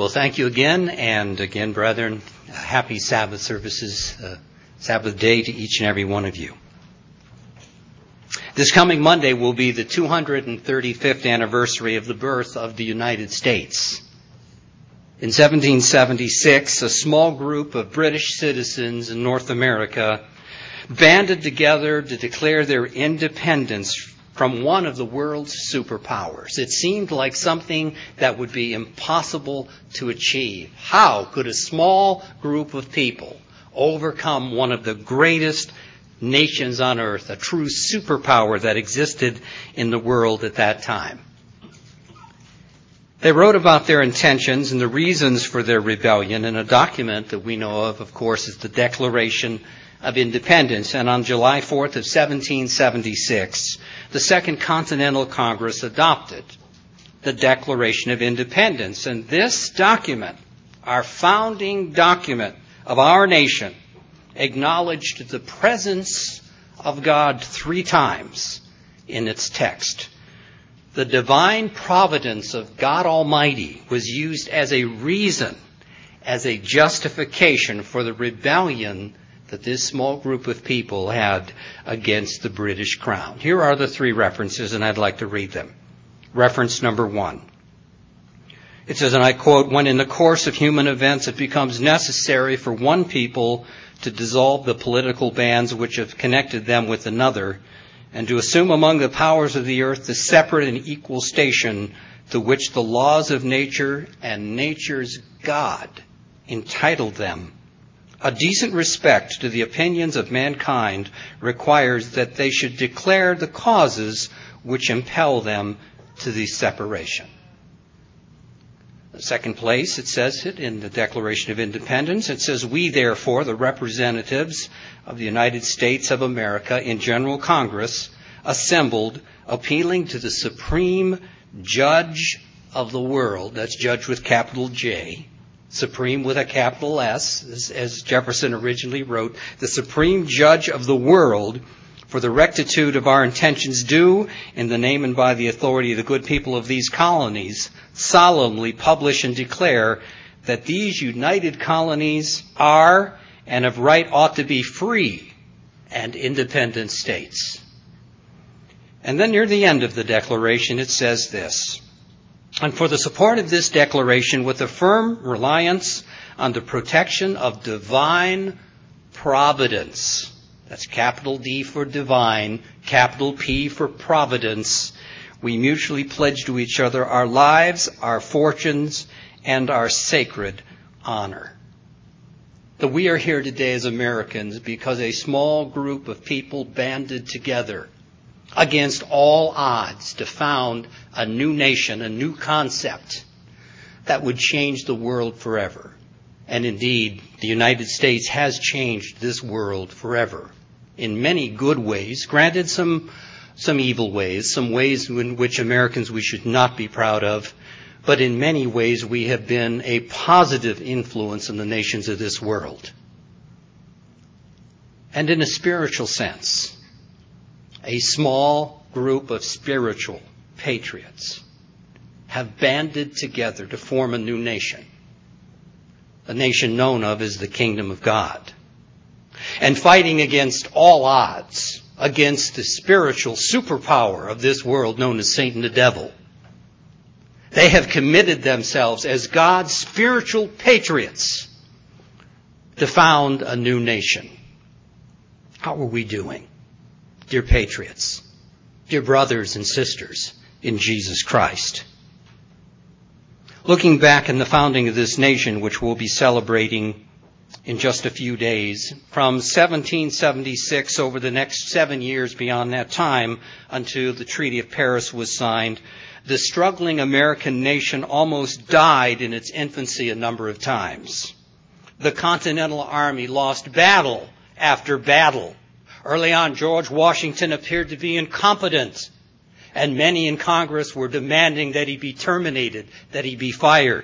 Well, thank you again, and again, brethren, happy Sabbath services, Sabbath day to each and every one of you. This coming Monday will be the 235th anniversary of the birth of the United States. In 1776, a small group of British citizens in North America banded together to declare their independence from one of the world's superpowers. It seemed like something that would be impossible to achieve. How could a small group of people overcome one of the greatest nations on earth, a true superpower that existed in the world at that time? They wrote about their intentions and the reasons for their rebellion in a document that we know of course, is the Declaration of Independence. And on July 4th of 1776, the Second Continental Congress adopted the Declaration of Independence. And this document, our founding document of our nation, acknowledged the presence of God 3 times in its text. The divine providence of God Almighty was used as a reason, as a justification for the rebellion that this small group of people had against the British Crown. Here are the 3 references, and I'd like to read them. Reference number 1. It says, and I quote, "When in the course of human events it becomes necessary for one people to dissolve the political bands which have connected them with another, and to assume among the powers of the earth the separate and equal station to which the laws of nature and nature's God entitled them, a decent respect to the opinions of mankind requires that they should declare the causes which impel them to the separation." The second place, it says it in the Declaration of Independence. It says, "We, therefore, the representatives of the United States of America in General Congress, assembled, appealing to the Supreme Judge of the world," that's judge with capital J, supreme with a capital S, as Jefferson originally wrote, "the Supreme Judge of the world, for the rectitude of our intentions due, in the name and by the authority of the good people of these colonies, solemnly publish and declare that these united colonies are and of right ought to be free and independent states." And then near the end of the declaration it says this, "And for the support of this declaration with a firm reliance on the protection of divine providence," that's capital D for divine, capital P for providence, "we mutually pledge to each other our lives, our fortunes, and our sacred honor." That we are here today as Americans because a small group of people banded together against all odds to found a new nation, a new concept that would change the world forever. And indeed, the United States has changed this world forever in many good ways, granted some evil ways, some ways in which Americans we should not be proud of, but in many ways we have been a positive influence in the nations of this world. And in a spiritual sense, a small group of spiritual patriots have banded together to form a new nation, a nation known of as the Kingdom of God, and fighting against all odds, against the spiritual superpower of this world known as Satan the devil. They have committed themselves as God's spiritual patriots to found a new nation. How are we doing, dear patriots, dear brothers and sisters in Jesus Christ? Looking back in the founding of this nation, which we'll be celebrating in just a few days, from 1776 over the next 7 years beyond that time until the Treaty of Paris was signed, the struggling American nation almost died in its infancy a number of times. The Continental Army lost battle after battle. Early on, George Washington appeared to be incompetent, and many in Congress were demanding that he be terminated, that he be fired.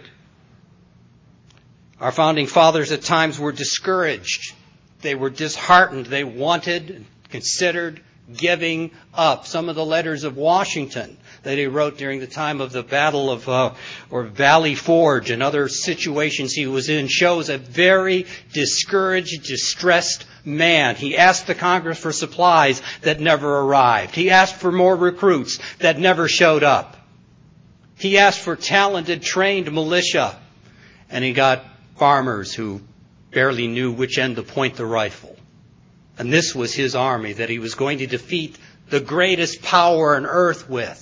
Our founding fathers at times were discouraged. They were disheartened. They wanted and considered giving up. Some of the letters of Washington that he wrote during the time of the Battle of or Valley Forge and other situations he was in shows a very discouraged, distressed man. He asked the Congress for supplies that never arrived. He asked for more recruits that never showed up. He asked for talented, trained militia, and he got farmers who barely knew which end to point the rifle. And this was his army that he was going to defeat the greatest power on earth with.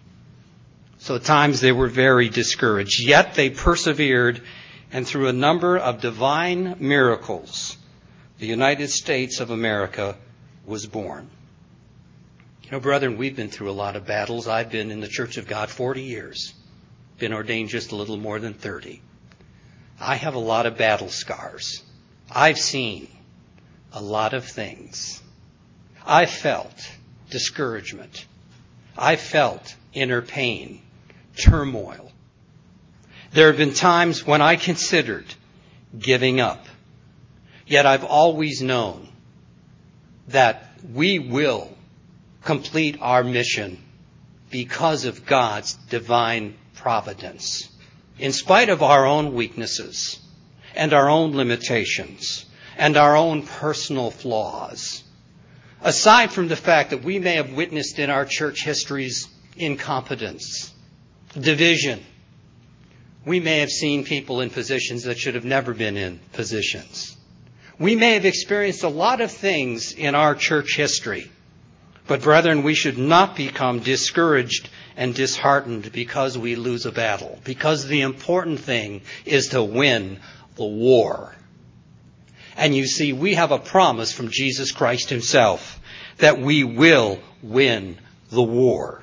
So at times they were very discouraged. Yet they persevered, and through a number of divine miracles, the United States of America was born. You know, brethren, we've been through a lot of battles. I've been in the Church of God 40 years. Been ordained just a little more than 30. I have a lot of battle scars. I've seen a lot of things. I felt discouragement. I felt inner pain, turmoil. There have been times when I considered giving up. Yet I've always known that we will complete our mission because of God's divine providence, in spite of our own weaknesses and our own limitations and our own personal flaws. Aside from the fact that we may have witnessed in our church histories incompetence, division, we may have seen people in positions that should have never been in positions. We may have experienced a lot of things in our church history. But brethren, we should not become discouraged and disheartened because we lose a battle. Because the important thing is to win the war. And you see, we have a promise from Jesus Christ himself that we will win the war.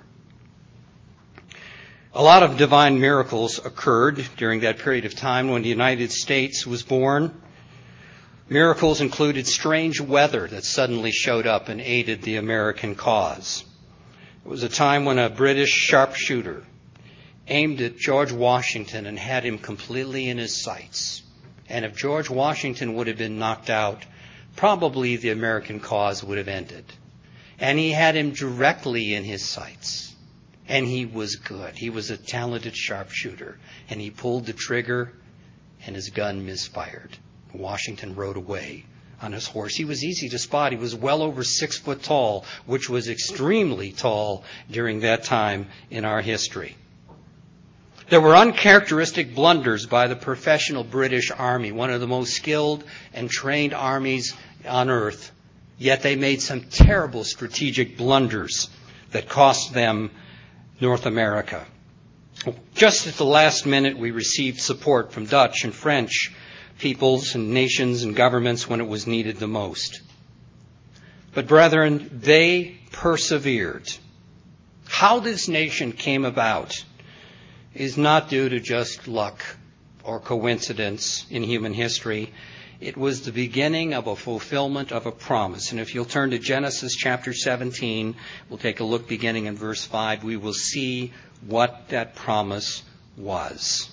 A lot of divine miracles occurred during that period of time when the United States was born. Miracles included strange weather that suddenly showed up and aided the American cause. It was a time when a British sharpshooter aimed at George Washington and had him completely in his sights. And if George Washington would have been knocked out, probably the American cause would have ended. And he had him directly in his sights. And he was good. He was a talented sharpshooter. And he pulled the trigger, and his gun misfired. Washington rode away on his horse. He was easy to spot. He was well over 6 foot tall, which was extremely tall during that time in our history. There were uncharacteristic blunders by the professional British Army, one of the most skilled and trained armies on earth. Yet they made some terrible strategic blunders that cost them North America. Just at the last minute, we received support from Dutch and French peoples and nations and governments when it was needed the most. But brethren, they persevered. How this nation came about is not due to just luck or coincidence in human history. It was the beginning of a fulfillment of a promise. And if you'll turn to Genesis chapter 17, we'll take a look beginning in verse 5. We will see what that promise was.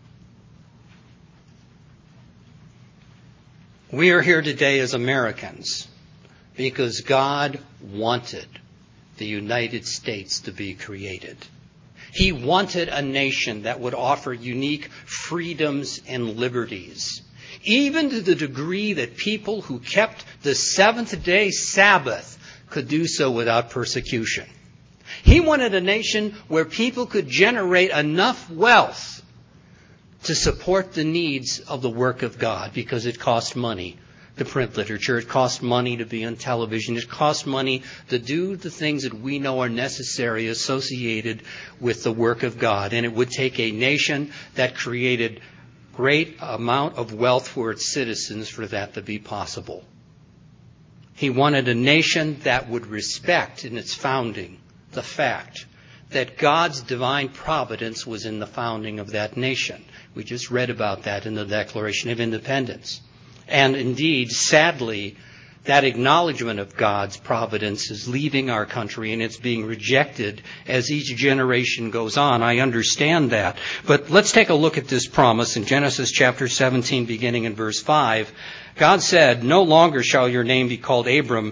We are here today as Americans because God wanted the United States to be created. He wanted a nation that would offer unique freedoms and liberties, even to the degree that people who kept the seventh-day Sabbath could do so without persecution. He wanted a nation where people could generate enough wealth to support the needs of the work of God, because it cost money to print literature. It cost money to be on television. It cost money to do the things that we know are necessary associated with the work of God. And it would take a nation that created great amount of wealth for its citizens for that to be possible. He wanted a nation that would respect in its founding the fact that God's divine providence was in the founding of that nation. We just read about that in the Declaration of Independence. And indeed, sadly, that acknowledgement of God's providence is leaving our country, and it's being rejected as each generation goes on. I understand that. But let's take a look at this promise in Genesis chapter 17, beginning in verse 5. God said, "No longer shall your name be called Abram,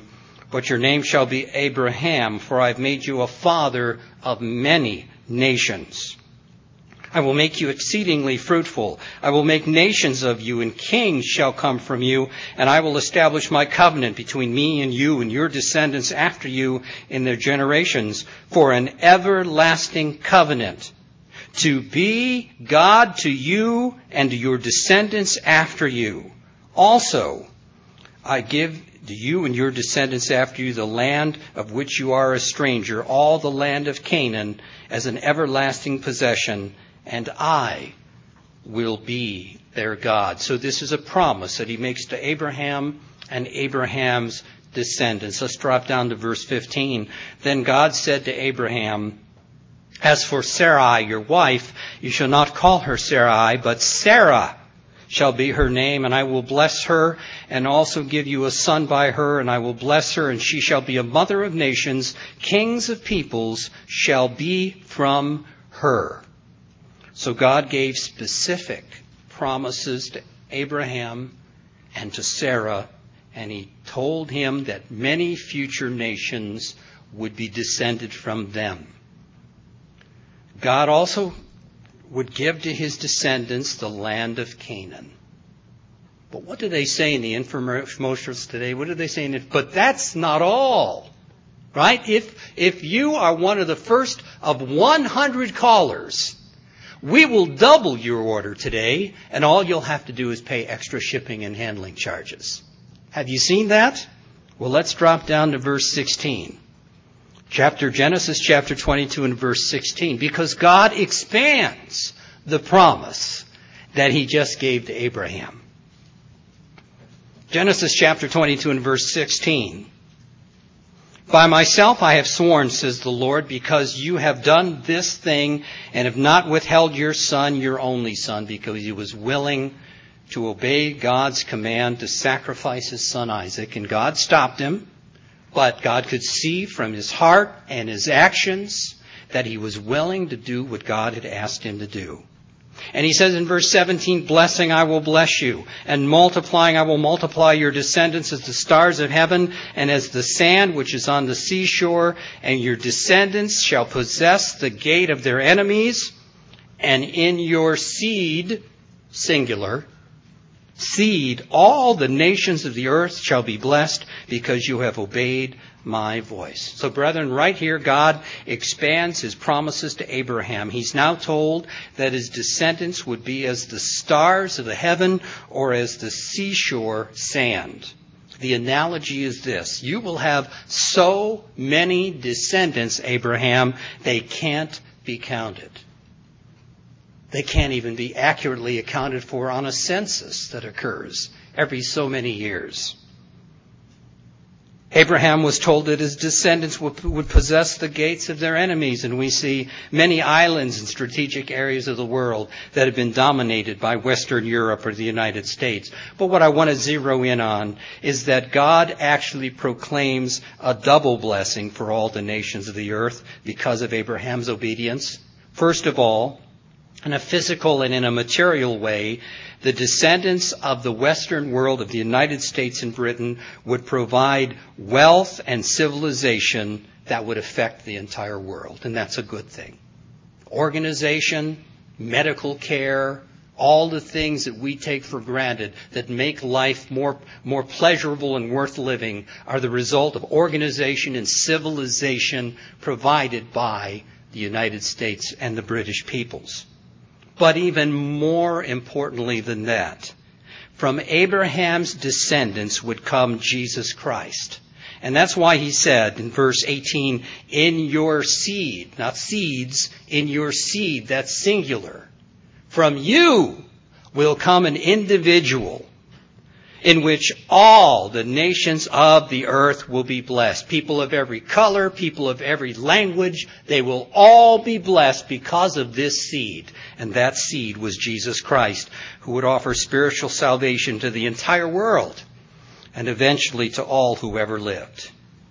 but your name shall be Abraham, for I have made you a father of many nations. I will make you exceedingly fruitful. I will make nations of you, and kings shall come from you, and I will establish my covenant between me and you and your descendants after you in their generations, for an everlasting covenant, to be God to you and to your descendants after you. Also, I give to you and your descendants after you the land of which you are a stranger, all the land of Canaan, as an everlasting possession, and I will be their God. So this is a promise that he makes to Abraham and Abraham's descendants. Let's drop down to verse 15. Then God said to Abraham, as for Sarai, your wife, you shall not call her Sarai, but Sarah shall be her name, and I will bless her and also give you a son by her, and I will bless her, and she shall be a mother of nations. Kings of peoples shall be from her. So God gave specific promises to Abraham and to Sarah, and he told him that many future nations would be descended from them. God also would give to his descendants the land of Canaan. But what do they say in the infomercials today? What do they say? But that's not all, right? If you are one of the first of 100 callers, we will double your order today, and all you'll have to do is pay extra shipping and handling charges. Have you seen that? Well, let's drop down to verse 16. Genesis chapter 22 and verse 16. Because God expands the promise that he just gave to Abraham. Genesis chapter 22 and verse 16. By myself I have sworn, says the Lord, because you have done this thing and have not withheld your son, your only son, because he was willing to obey God's command to sacrifice his son Isaac. And God stopped him, but God could see from his heart and his actions that he was willing to do what God had asked him to do. And he says in verse 17, blessing I will bless you, and multiplying I will multiply your descendants as the stars of heaven and as the sand which is on the seashore, and your descendants shall possess the gate of their enemies, and in your seed, singular, seed, all the nations of the earth shall be blessed because you have obeyed my voice. So brethren, right here, God expands his promises to Abraham. He's now told that his descendants would be as the stars of the heaven or as the seashore sand. The analogy is this: you will have so many descendants, Abraham, they can't be counted. They can't even be accurately accounted for on a census that occurs every so many years. Abraham was told that his descendants would possess the gates of their enemies, and we see many islands and strategic areas of the world that have been dominated by Western Europe or the United States. But what I want to zero in on is that God actually proclaims a double blessing for all the nations of the earth because of Abraham's obedience. First of all, in a physical and in a material way, the descendants of the Western world, of the United States and Britain, would provide wealth and civilization that would affect the entire world. And that's a good thing. Organization, medical care, all the things that we take for granted that make life more pleasurable and worth living are the result of organization and civilization provided by the United States and the British peoples. But even more importantly than that, from Abraham's descendants would come Jesus Christ. And that's why he said in verse 18, in your seed, not seeds, in your seed, that's singular. From you will come an individual in which all the nations of the earth will be blessed. People of every color, people of every language, they will all be blessed because of this seed. And that seed was Jesus Christ, who would offer spiritual salvation to the entire world and eventually to all who ever lived.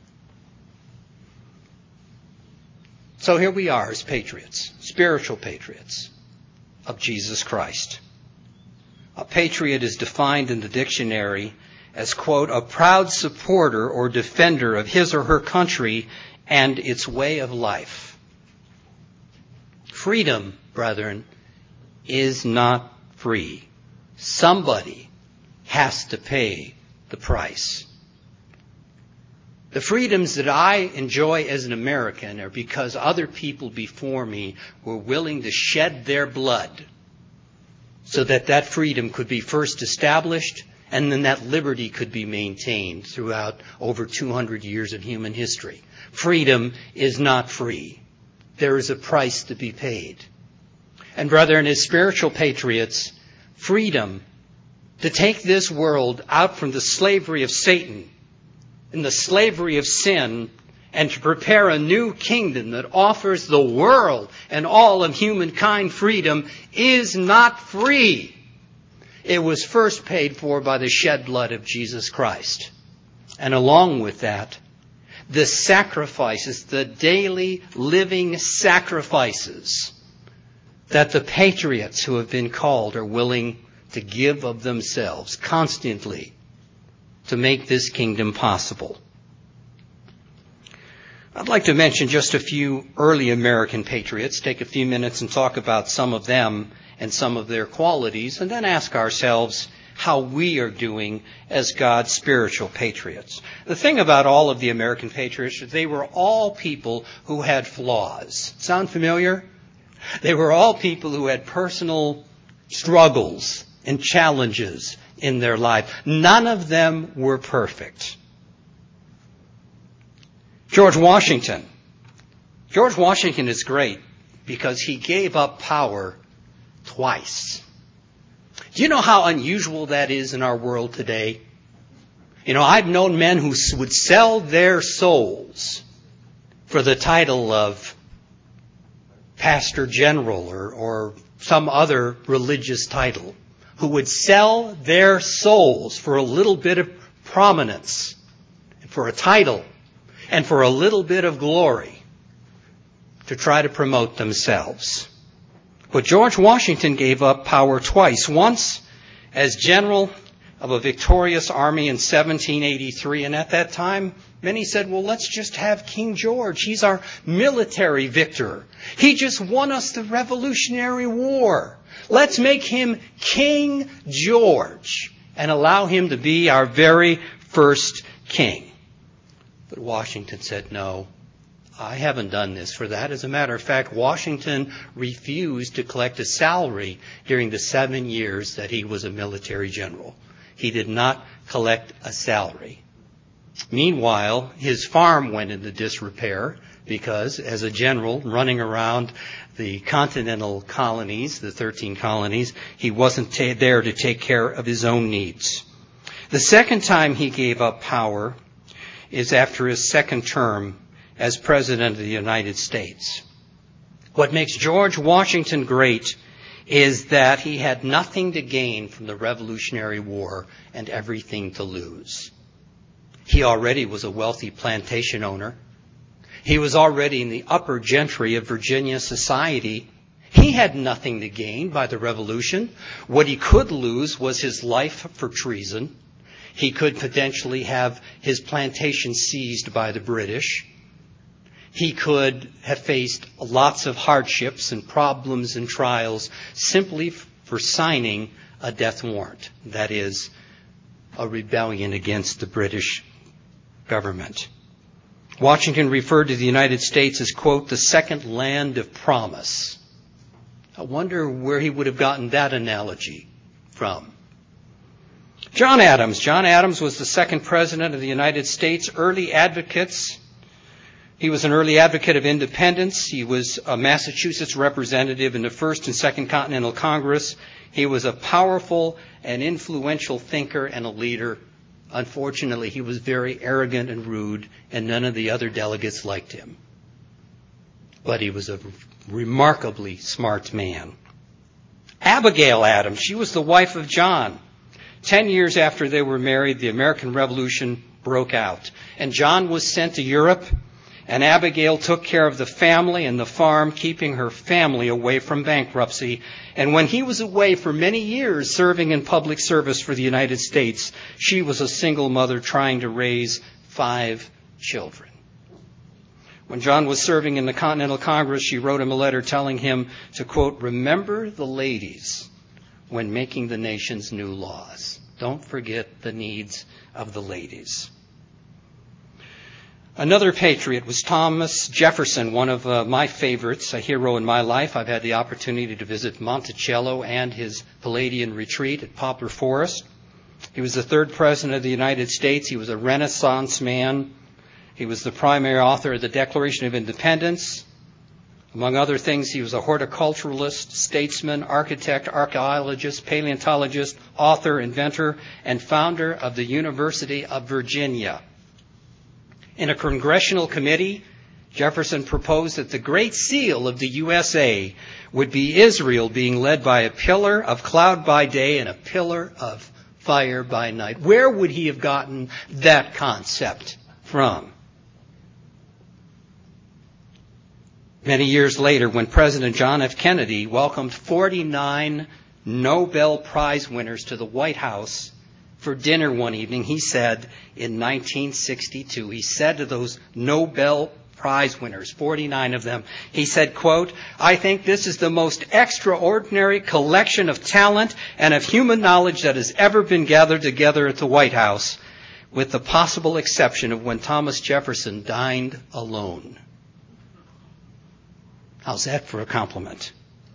So here we are as patriots, spiritual patriots of Jesus Christ. A patriot is defined in the dictionary as, quote, a proud supporter or defender of his or her country and its way of life. Freedom, brethren, is not free. Somebody has to pay the price. The freedoms that I enjoy as an American are because other people before me were willing to shed their blood so that that freedom could be first established and then that liberty could be maintained throughout over 200 years of human history. Freedom is not free. There is a price to be paid. And brethren, as spiritual patriots, freedom to take this world out from the slavery of Satan and the slavery of sin and to prepare a new kingdom that offers the world and all of humankind freedom is not free. It was first paid for by the shed blood of Jesus Christ. And along with that, the sacrifices, the daily living sacrifices that the patriots who have been called are willing to give of themselves constantly to make this kingdom possible. I'd like to mention just a few early American patriots, take a few minutes and talk about some of them and some of their qualities, and then ask ourselves how we are doing as God's spiritual patriots. The thing about all of the American patriots is they were all people who had flaws. Sound familiar? They were all people who had personal struggles and challenges in their life. None of them were perfect. George Washington. George Washington is great because he gave up power twice. Do you know how unusual that is in our world today? You know, I've known men who would sell their souls for the title of pastor general or some other religious title, who would sell their souls for a little bit of prominence, for a title, and for a little bit of glory to try to promote themselves. But George Washington gave up power twice. Once as general of a victorious army in 1783. And at that time, many said, well, let's just have King George. He's our military victor. He just won us the Revolutionary War. Let's make him King George and allow him to be our very first king. But Washington said, no, I haven't done this for that. As a matter of fact, Washington refused to collect a salary during the 7 years that he was a military general. He did not collect a salary. Meanwhile, his farm went into disrepair because as a general running around the continental colonies, the 13 colonies, he wasn't there to take care of his own needs. The second time he gave up power is after his second term as President of the United States. What makes George Washington great is that he had nothing to gain from the Revolutionary War and everything to lose. He already was a wealthy plantation owner. He was already in the upper gentry of Virginia society. He had nothing to gain by the Revolution. What he could lose was his life for treason. He could potentially have his plantation seized by the British. He could have faced lots of hardships and problems and trials simply for signing a death warrant. That is, a rebellion against the British government. Washington referred to the United States as, quote, the second land of promise. I wonder where he would have gotten that analogy from. John Adams. John Adams was the second president of the United States. He was an early advocate of independence. He was a Massachusetts representative in the First and Second Continental Congress. He was a powerful and influential thinker and a leader. Unfortunately, he was very arrogant and rude, and none of the other delegates liked him. But he was a remarkably smart man. Abigail Adams, she was the wife of John. 10 years after they were married, the American Revolution broke out. And John was sent to Europe. And Abigail took care of the family and the farm, keeping her family away from bankruptcy. And when he was away for many years serving in public service for the United States, she was a single mother trying to raise 5 children. When John was serving in the Continental Congress, she wrote him a letter telling him to, quote, remember the ladies when making the nation's new laws. Don't forget the needs of the ladies. Another patriot was Thomas Jefferson, one of my favorites, a hero in my life. I've had the opportunity to visit Monticello and his Palladian retreat at Poplar Forest. He was the 3rd president of the United States. He was a Renaissance man. He was the primary author of the Declaration of Independence. Among other things, he was a horticulturalist, statesman, architect, archaeologist, paleontologist, author, inventor, and founder of the University of Virginia. In a congressional committee, Jefferson proposed that the Great Seal of the USA would be Israel being led by a pillar of cloud by day and a pillar of fire by night. Where would he have gotten that concept from? Many years later, when President John F. Kennedy welcomed 49 Nobel Prize winners to the White House for dinner one evening, he said in 1962, he said to those Nobel Prize winners, 49 of them, he said, quote, I think this is the most extraordinary collection of talent and of human knowledge that has ever been gathered together at the White House, with the possible exception of when Thomas Jefferson dined alone. How's that for a compliment?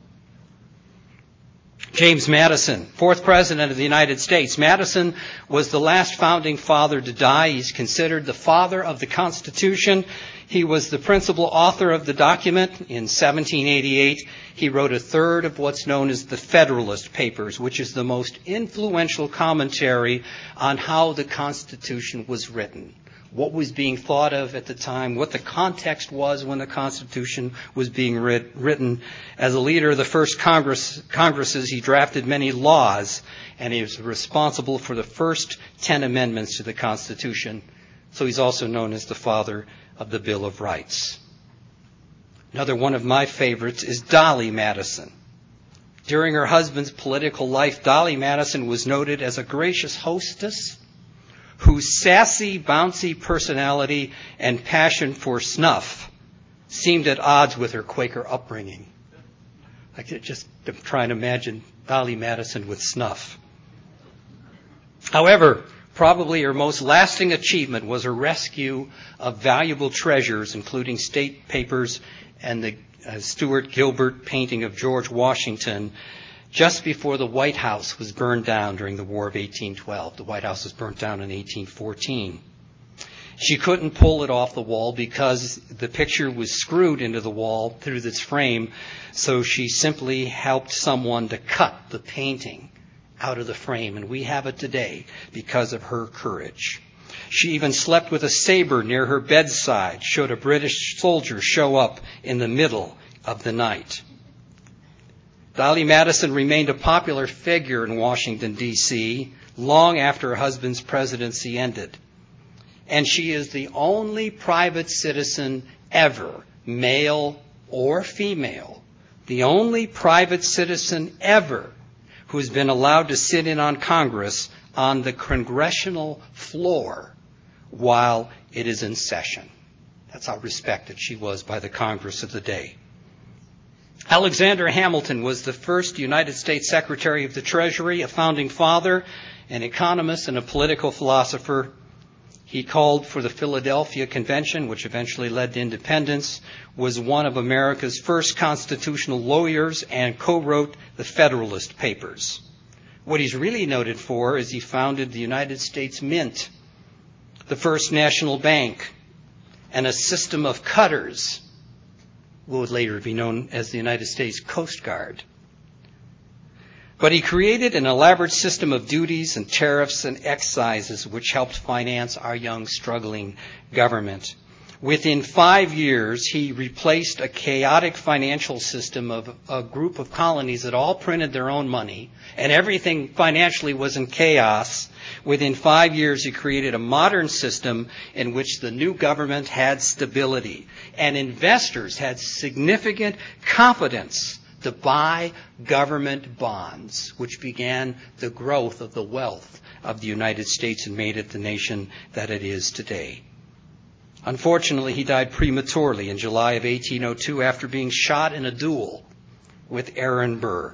James Madison, 4th President of the United States. Madison was the last founding father to die. He's considered the father of the Constitution. He was the principal author of the document. In 1788, he wrote a third of what's known as the Federalist Papers, which is the most influential commentary on how the Constitution was written. What was being thought of at the time, what the context was when the Constitution was being written. As a leader of the first Congresses, he drafted many laws, and he was responsible for the first 10 amendments to the Constitution. So he's also known as the father of the Bill of Rights. Another one of my favorites is Dolly Madison. During her husband's political life, Dolly Madison was noted as a gracious hostess whose sassy, bouncy personality and passion for snuff seemed at odds with her Quaker upbringing. I could just try and imagine Dolly Madison with snuff. However, probably her most lasting achievement was her rescue of valuable treasures, including state papers and the Stuart Gilbert painting of George Washington, just before the White House was burned down during the War of 1812. The White House was burnt down in 1814. She couldn't pull it off the wall because the picture was screwed into the wall through its frame, so she simply helped someone to cut the painting out of the frame, and we have it today because of her courage. She even slept with a saber near her bedside should a British soldier show up in the middle of the night. Dolly Madison remained a popular figure in Washington, D.C., long after her husband's presidency ended. And she is the only private citizen ever, male or female, the only private citizen ever who has been allowed to sit in on Congress on the congressional floor while it is in session. That's how respected she was by the Congress of the day. Alexander Hamilton was the first United States Secretary of the Treasury, a founding father, an economist, and a political philosopher. He called for the Philadelphia Convention, which eventually led to independence, was one of America's first constitutional lawyers, and co-wrote the Federalist Papers. What he's really noted for is he founded the United States Mint, the First National Bank, and a system of cutters, what would later be known as the United States Coast Guard. But he created an elaborate system of duties and tariffs and excises which helped finance our young, struggling government. Within 5 years, he replaced a chaotic financial system of a group of colonies that all printed their own money, and everything financially was in chaos. Within 5 years, he created a modern system in which the new government had stability, and investors had significant confidence to buy government bonds, which began the growth of the wealth of the United States and made it the nation that it is today. Unfortunately, he died prematurely in July of 1802 after being shot in a duel with Aaron Burr.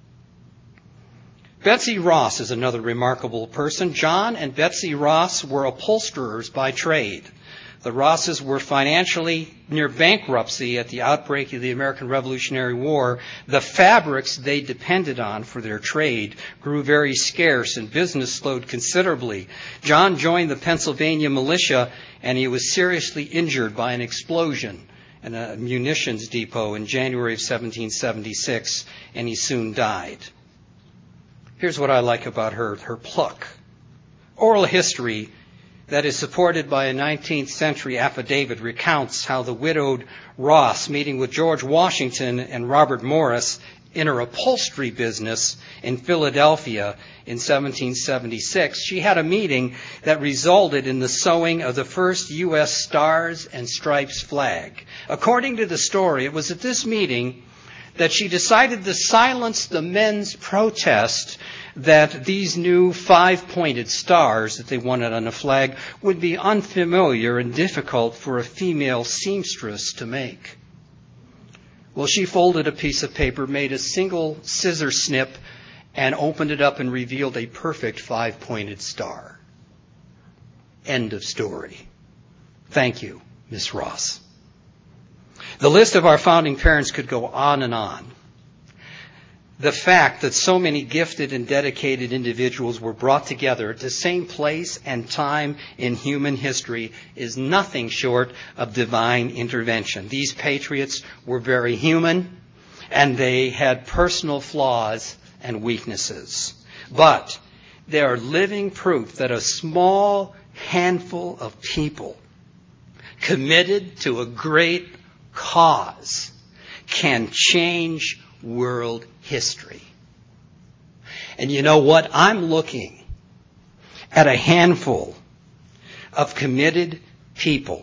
Betsy Ross is another remarkable person. John and Betsy Ross were upholsterers by trade. The Rosses were financially near bankruptcy at the outbreak of the American Revolutionary War. The fabrics they depended on for their trade grew very scarce and business slowed considerably. John joined the Pennsylvania militia and he was seriously injured by an explosion in a munitions depot in January of 1776, and he soon died. Here's what I like about her pluck. Oral history that is supported by a 19th century affidavit recounts how the widowed Ross, meeting with George Washington and Robert Morris in her upholstery business in Philadelphia in 1776, she had a meeting that resulted in the sewing of the first U.S. Stars and Stripes flag. According to the story, it was at this meeting that she decided to silence the men's protest that these new 5-pointed stars that they wanted on the flag would be unfamiliar and difficult for a female seamstress to make. Well, she folded a piece of paper, made a single scissor snip, and opened it up and revealed a perfect 5-pointed star. End of story. Thank you, Miss Ross. The list of our founding parents could go on and on. The fact that so many gifted and dedicated individuals were brought together at the same place and time in human history is nothing short of divine intervention. These patriots were very human, and they had personal flaws and weaknesses. But they are living proof that a small handful of people committed to a great cause can change world history. And you know what? I'm looking at a handful of committed people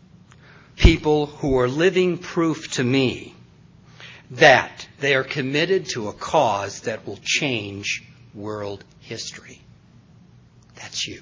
who are living proof to me that they are committed to a cause that will change world history. That's you.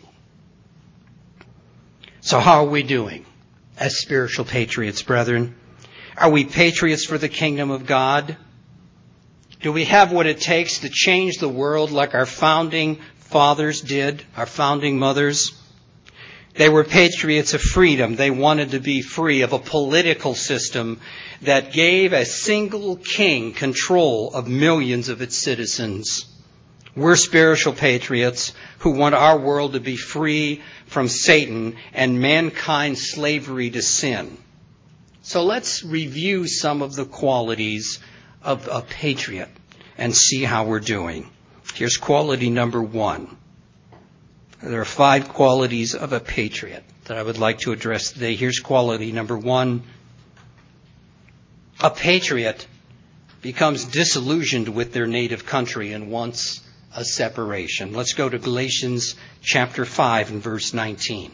So how are we doing as spiritual patriots, brethren? Are we patriots for the kingdom of God? Do we have what it takes to change the world like our founding fathers did, our founding mothers? They were patriots of freedom. They wanted to be free of a political system that gave a single king control of millions of its citizens. We're spiritual patriots who want our world to be free from Satan and mankind's slavery to sin. So let's review some of the qualities of a patriot and see how we're doing. Here's quality number 1. There are 5 qualities of a patriot that I would like to address today. Here's quality number 1. A patriot becomes disillusioned with their native country and wants a separation. Let's go to Galatians chapter 5 and verse 19.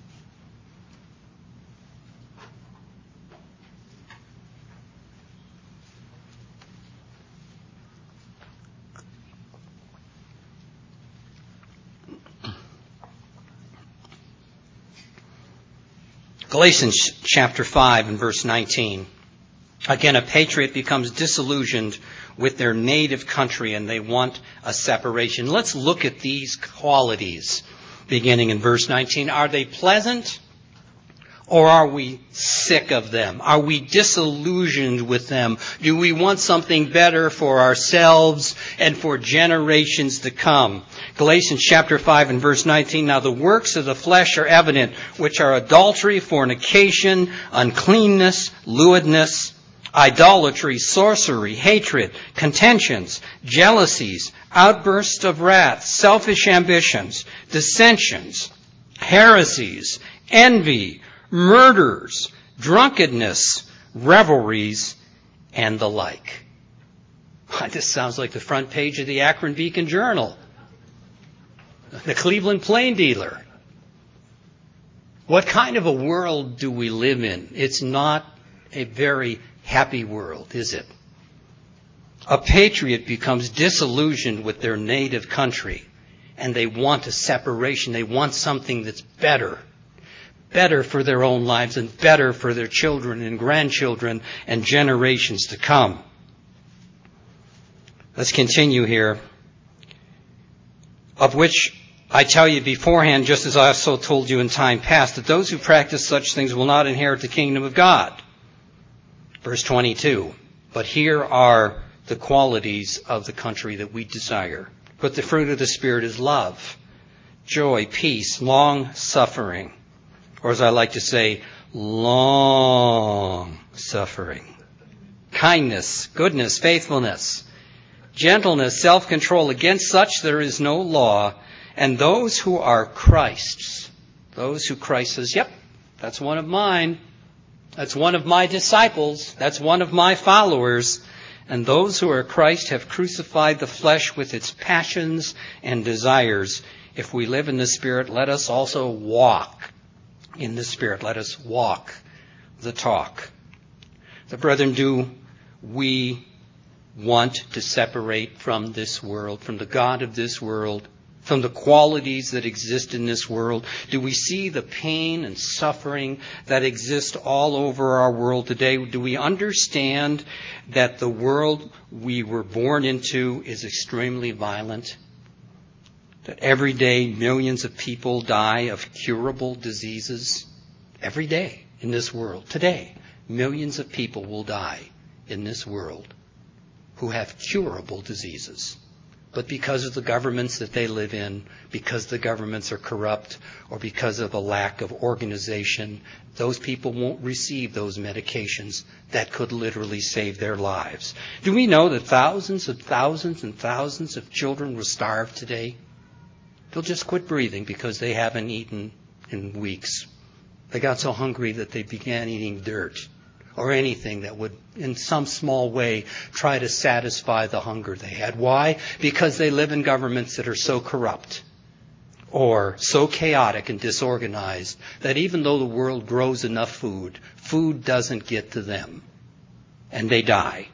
Galatians chapter 5 and verse 19. Again, a patriot becomes disillusioned with their native country and they want a separation. Let's look at these qualities beginning in verse 19. Are they pleasant or are we sick of them? Are we disillusioned with them? Do we want something better for ourselves and for generations to come? Galatians chapter 5 and verse 19. Now the works of the flesh are evident, which are adultery, fornication, uncleanness, lewdness, idolatry, sorcery, hatred, contentions, jealousies, outbursts of wrath, selfish ambitions, dissensions, heresies, envy, murders, drunkenness, revelries, and the like. This sounds like the front page of the Akron Beacon Journal. The Cleveland Plain Dealer. What kind of a world do we live in? It's not a very happy world, is it? A patriot becomes disillusioned with their native country, and they want a separation. They want something that's better. Better for their own lives and better for their children and grandchildren and generations to come. Let's continue here. Of which I tell you beforehand, just as I also told you in time past, that those who practice such things will not inherit the kingdom of God. Verse 22. But here are the qualities of the country that we desire. But the fruit of the Spirit is love, joy, peace, long-suffering. Or as I like to say, long-suffering. Kindness, goodness, faithfulness, gentleness, self-control. Against such there is no law. And those who are Christ's, those who Christ says, yep, that's one of mine. That's one of my disciples. That's one of my followers. And those who are Christ have crucified the flesh with its passions and desires. If we live in the Spirit, let us also walk in the Spirit. Let us walk the talk. The brethren, do we want to separate from this world, from the God of this world, from the qualities that exist in this world? Do we see the pain and suffering that exist all over our world today? Do we understand that the world we were born into is extremely violent? That every day millions of people die of curable diseases? Every day in this world, today, millions of people will die in this world who have curable diseases. But because of the governments that they live in, because the governments are corrupt, or because of a lack of organization, those people won't receive those medications that could literally save their lives. Do we know that thousands and thousands and thousands of children will starve today? They'll just quit breathing because they haven't eaten in weeks. They got so hungry that they began eating dirt or anything that would, in some small way, try to satisfy the hunger they had. Why? Because they live in governments that are so corrupt or so chaotic and disorganized that even though the world grows enough food, food doesn't get to them, and they die.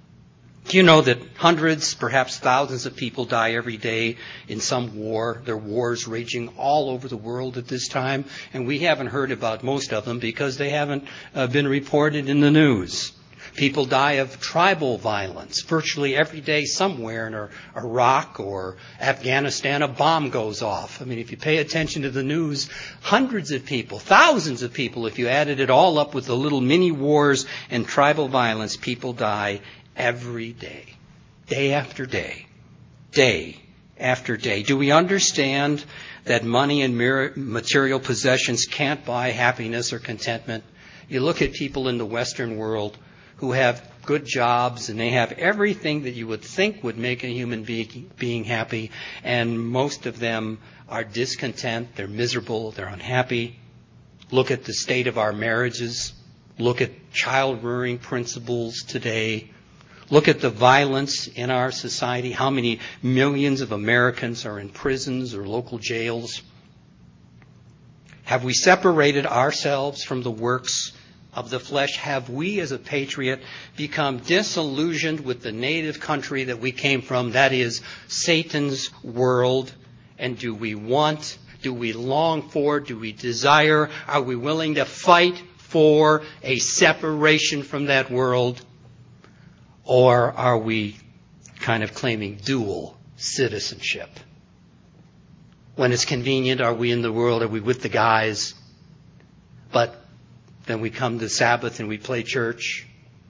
Do you know that hundreds, perhaps thousands of people die every day in some war? There are wars raging all over the world at this time, and we haven't heard about most of them because they haven't been reported in the news. People die of tribal violence. Virtually every day somewhere in Iraq or Afghanistan, a bomb goes off. I mean, if you pay attention to the news, hundreds of people, thousands of people, if you added it all up with the little mini wars and tribal violence, people die every day, day after day, day after day. Do we understand that money and material possessions can't buy happiness or contentment? You look at people in the Western world who have good jobs and they have everything that you would think would make a human being happy, and most of them are discontent, they're miserable, they're unhappy. Look at the state of our marriages. Look at child-rearing principles today. Look at the violence in our society. How many millions of Americans are in prisons or local jails? Have we separated ourselves from the works of the flesh? Have we, as a patriot, become disillusioned with the native country that we came from, that is, Satan's world? And do we want, do we long for, do we desire, are we willing to fight for a separation from that world? Or are we kind of claiming dual citizenship? When it's convenient, are we in the world? Are we with the guys? But then we come to Sabbath and we play church?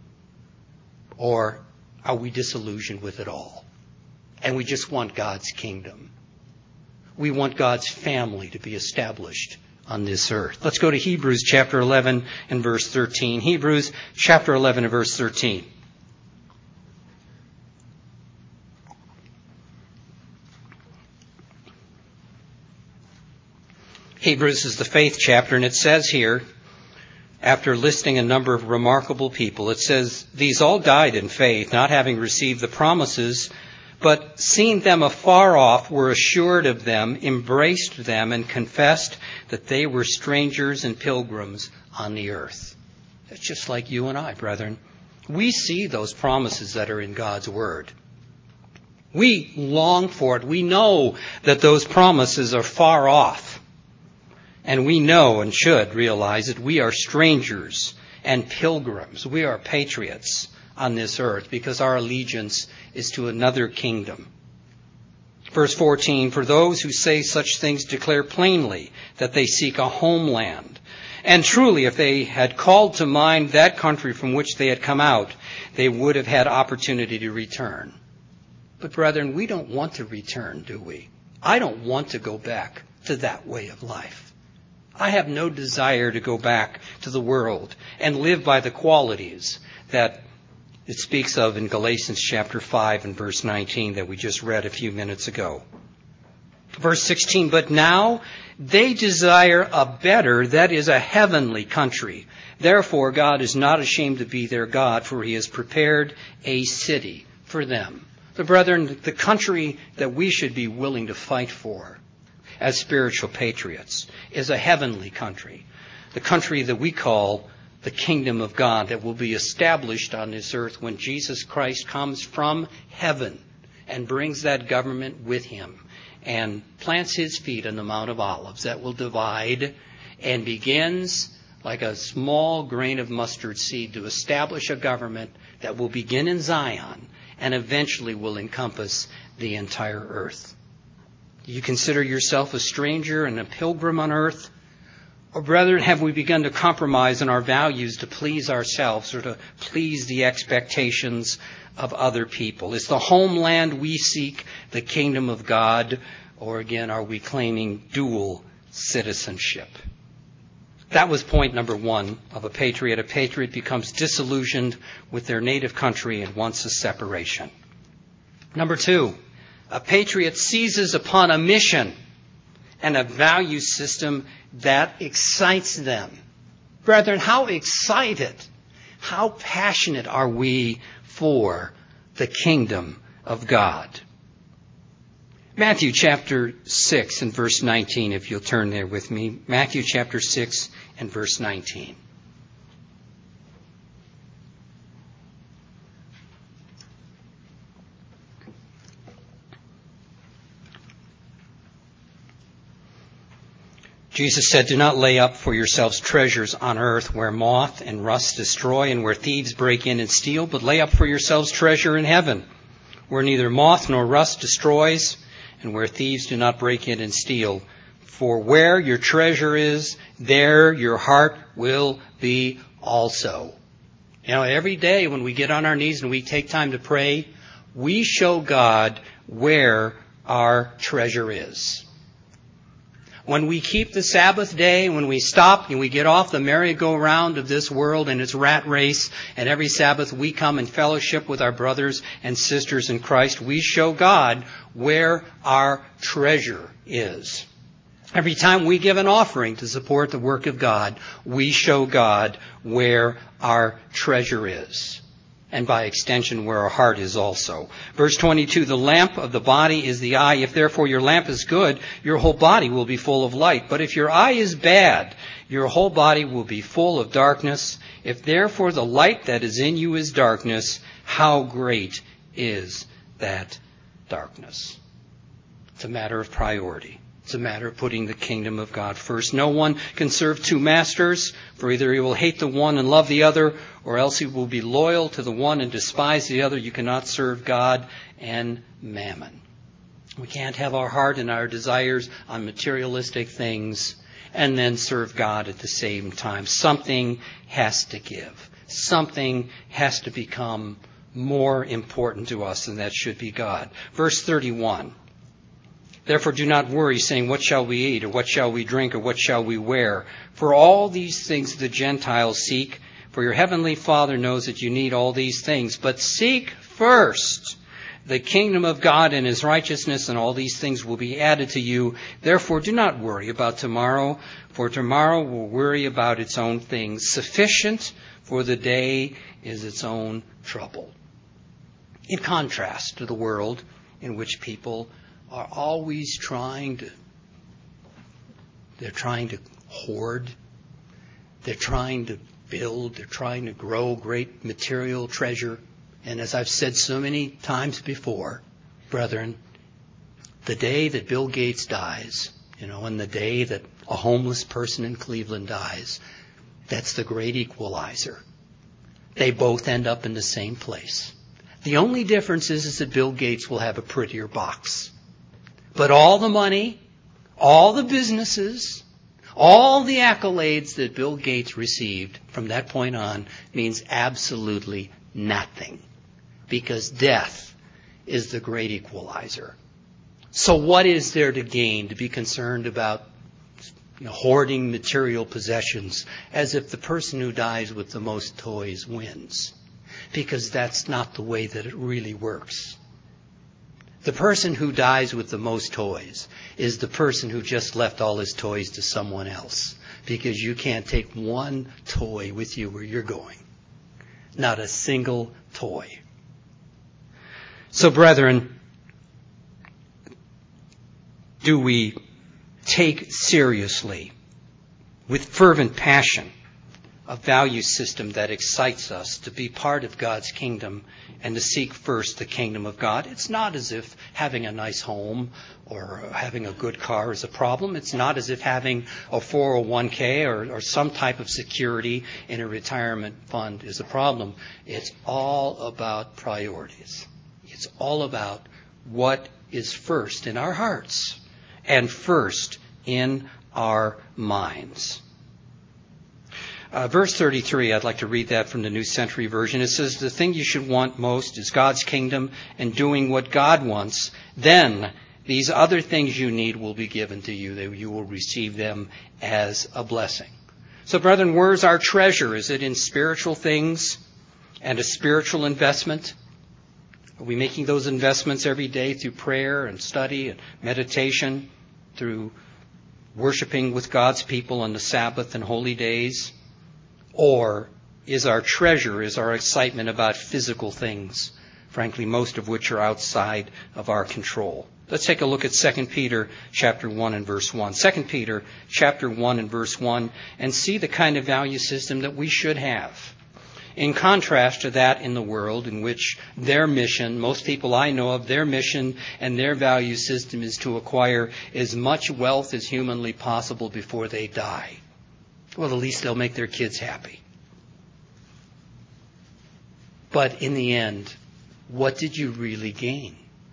Or are we disillusioned with it all? And we just want God's kingdom. We want God's family to be established on this earth. Let's go to Hebrews chapter 11 and verse 13. Hebrews chapter 11 and verse 13. Hebrews is the faith chapter, and it says here, after listing a number of remarkable people, it says, "These all died in faith, not having received the promises, but seeing them afar off, were assured of them, embraced them, and confessed that they were strangers and pilgrims on the earth." It's just like you and I, brethren. We see those promises that are in God's Word. We long for it. We know that those promises are far off. And we know and should realize that we are strangers and pilgrims. We are patriots on this earth because our allegiance is to another kingdom. Verse 14, "For those who say such things declare plainly that they seek a homeland. And truly, if they had called to mind that country from which they had come out, they would have had opportunity to return." But brethren, we don't want to return, do we? I don't want to go back to that way of life. I have no desire to go back to the world and live by the qualities that it speaks of in Galatians chapter 5 and verse 19 that we just read a few minutes ago. Verse 16, "But now they desire a better, that is a heavenly country. Therefore God is not ashamed to be their God, for he has prepared a city for them." The brethren, the country that we should be willing to fight for as spiritual patriots is a heavenly country. The country that we call the kingdom of God, that will be established on this earth when Jesus Christ comes from heaven and brings that government with him and plants his feet on the Mount of Olives that will divide and begins like a small grain of mustard seed to establish a government that will begin in Zion and eventually will encompass the entire earth. Do you consider yourself a stranger and a pilgrim on earth? Or brethren, have we begun to compromise in our values to please ourselves or to please the expectations of other people? Is the homeland we seek the kingdom of God? Or again, are we claiming dual citizenship? That was point number one of a patriot. A patriot becomes disillusioned with their native country and wants a separation. Number two, a patriot seizes upon a mission and a value system that excites them. Brethren, how excited, how passionate are we for the kingdom of God? Matthew chapter 6 and verse 19, if you'll turn there with me. Matthew chapter 6 and verse 19. Jesus said, "Do not lay up for yourselves treasures on earth where moth and rust destroy and where thieves break in and steal, but lay up for yourselves treasure in heaven where neither moth nor rust destroys and where thieves do not break in and steal. For where your treasure is, there your heart will be also." You know, every day when we get on our knees and we take time to pray, we show God where our treasure is. When we keep the Sabbath day, when we stop and we get off the merry-go-round of this world and its rat race, and every Sabbath we come in fellowship with our brothers and sisters in Christ, we show God where our treasure is. Every time we give an offering to support the work of God, we show God where our treasure is. And by extension, where our heart is also. Verse 22, "The lamp of the body is the eye. If therefore your lamp is good, your whole body will be full of light. But if your eye is bad, your whole body will be full of darkness. If therefore the light that is in you is darkness, how great is that darkness?" It's a matter of priority. It's a matter of putting the kingdom of God first. No one can serve two masters, for either he will hate the one and love the other, or else he will be loyal to the one and despise the other. You cannot serve God and mammon. We can't have our heart and our desires on materialistic things and then serve God at the same time. Something has to give. Something has to become more important to us, and that should be God. Verse 31. "Therefore do not worry, saying, what shall we eat, or what shall we drink, or what shall we wear? For all these things the Gentiles seek. For your heavenly Father knows that you need all these things. But seek first the kingdom of God and his righteousness, and all these things will be added to you. Therefore, do not worry about tomorrow, for tomorrow will worry about its own things. Sufficient for the day is its own trouble. In contrast to the world in which people are always trying to hoard, they're trying to build, they're trying to grow great material treasure. And as I've said so many times before, brethren, the day that Bill Gates dies, and the day that a homeless person in Cleveland dies, that's the great equalizer. They both end up in the same place. The only difference is that Bill Gates will have a prettier box. But all the money, all the businesses, all the accolades that Bill Gates received from that point on means absolutely nothing. Because death is the great equalizer. So what is there to gain to be concerned about hoarding material possessions as if the person who dies with the most toys wins? Because that's not the way that it really works. The person who dies with the most toys is the person who just left all his toys to someone else. Because you can't take one toy with you where you're going. Not a single toy. So, brethren, do we take seriously, with fervent passion, a value system that excites us to be part of God's kingdom and to seek first the kingdom of God? It's not as if having a nice home or having a good car is a problem. It's not as if having a 401k or some type of security in a retirement fund is a problem. It's all about priorities. It's all about what is first in our hearts and first in our minds. Verse 33, I'd like to read that from the New Century Version. It says, the thing you should want most is God's kingdom and doing what God wants. Then these other things you need will be given to you. You will receive them as a blessing. So, brethren, where's our treasure? Is it in spiritual things and a spiritual investment? Are we making those investments every day through prayer and study and meditation, through worshiping with God's people on the Sabbath and holy days? Or is our treasure, is our excitement about physical things, frankly, most of which are outside of our control? Let's take a look at 2 Peter chapter 1 and verse 1. 2 Peter chapter 1 and verse 1, and see the kind of value system that we should have. In contrast to that in the world in which their mission, most people I know of, their mission and their value system is to acquire as much wealth as humanly possible before they die. Well, at least they'll make their kids happy. But in the end, what did you really gain?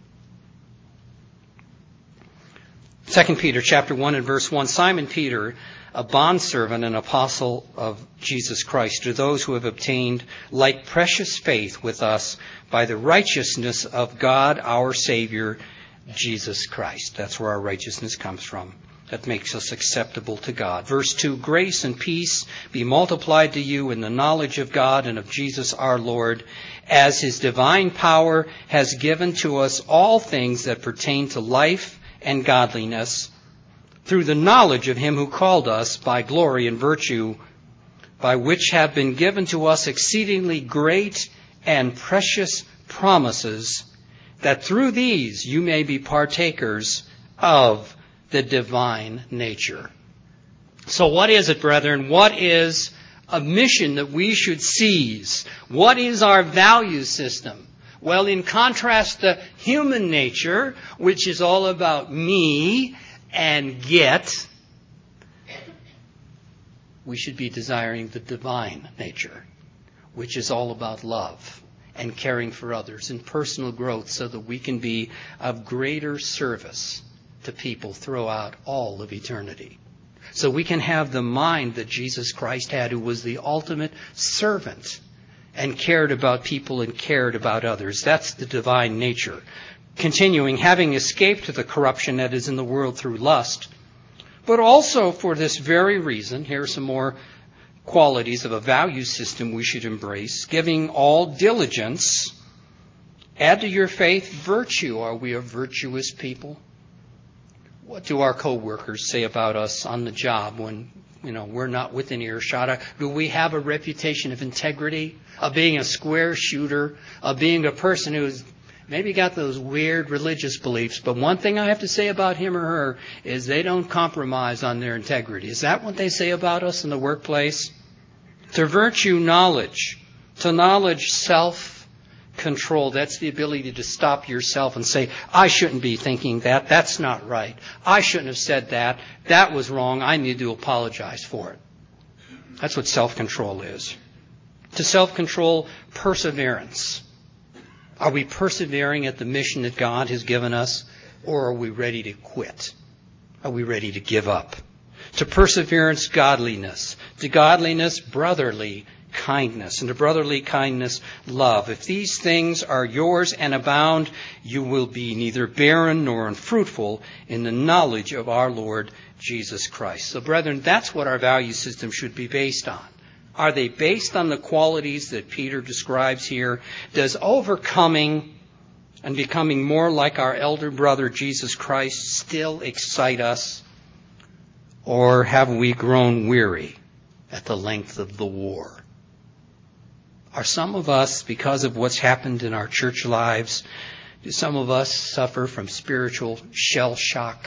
2 Peter chapter 1 and verse 1, Simon Peter, a bondservant and apostle of Jesus Christ, to those who have obtained like precious faith with us by the righteousness of God our Savior, Jesus Christ. That's where our righteousness comes from. That makes us acceptable to God. Verse 2, grace and peace be multiplied to you in the knowledge of God and of Jesus our Lord, as his divine power has given to us all things that pertain to life and godliness, through the knowledge of him who called us by glory and virtue, by which have been given to us exceedingly great and precious promises, that through these you may be partakers of the divine nature. So what is it, brethren? What is a mission that we should seize? What is our value system? Well, in contrast to human nature, which is all about me and get, we should be desiring the divine nature, which is all about love and caring for others and personal growth so that we can be of greater service to people throughout all of eternity. So we can have the mind that Jesus Christ had, who was the ultimate servant and cared about people and cared about others. That's the divine nature. Continuing, having escaped the corruption that is in the world through lust, but also for this very reason, here are some more qualities of a value system we should embrace, giving all diligence, Add to your faith virtue. Are we a virtuous people? What do our co-workers say about us on the job when, we're not within earshot? Do we have a reputation of integrity, of being a square shooter, of being a person who's maybe got those weird religious beliefs, but one thing I have to say about him or her is they don't compromise on their integrity. Is that what they say about us in the workplace? To virtue, knowledge. To knowledge, self-control. That's the ability to stop yourself and say, I shouldn't be thinking that. That's not right. I shouldn't have said that. That was wrong. I need to apologize for it. That's what self-control is. To self-control, perseverance. Are we persevering at the mission that God has given us, or are we ready to quit? Are we ready to give up? To perseverance, godliness. To godliness, brotherly kindness. And to brotherly kindness, love. If these things are yours and abound, you will be neither barren nor unfruitful in the knowledge of our Lord Jesus Christ. So, brethren, that's what our value system should be based on. Are they based on the qualities that Peter describes here? Does overcoming and becoming more like our elder brother Jesus Christ still excite us? Or have we grown weary at the length of the war? Are some of us, because of what's happened in our church lives, do some of us suffer from spiritual shell shock?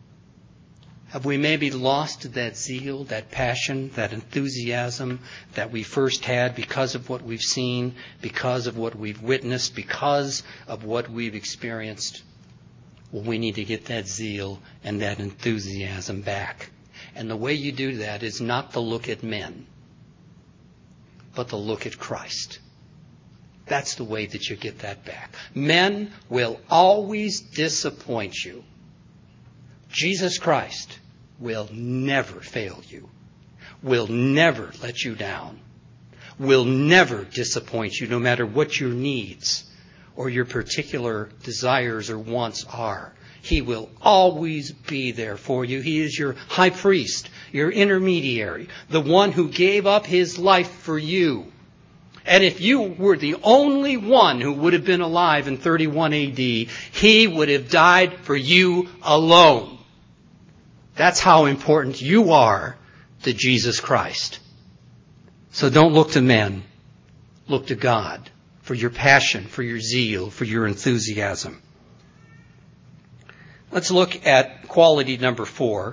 Have we maybe lost that zeal, that passion, that enthusiasm that we first had because of what we've seen, because of what we've witnessed, because of what we've experienced? Well, we need to get that zeal and that enthusiasm back. And the way you do that is not to look at men, but to look at Christ. That's the way that you get that back. Men will always disappoint you. Jesus Christ will never fail you, will never let you down, will never disappoint you, no matter what your needs or your particular desires or wants are. He will always be there for you. He is your high priest, your intermediary, the one who gave up his life for you. And if you were the only one who would have been alive in 31 AD, he would have died for you alone. That's how important you are to Jesus Christ. So don't look to men. Look to God for your passion, for your zeal, for your enthusiasm. Let's look at quality number 3.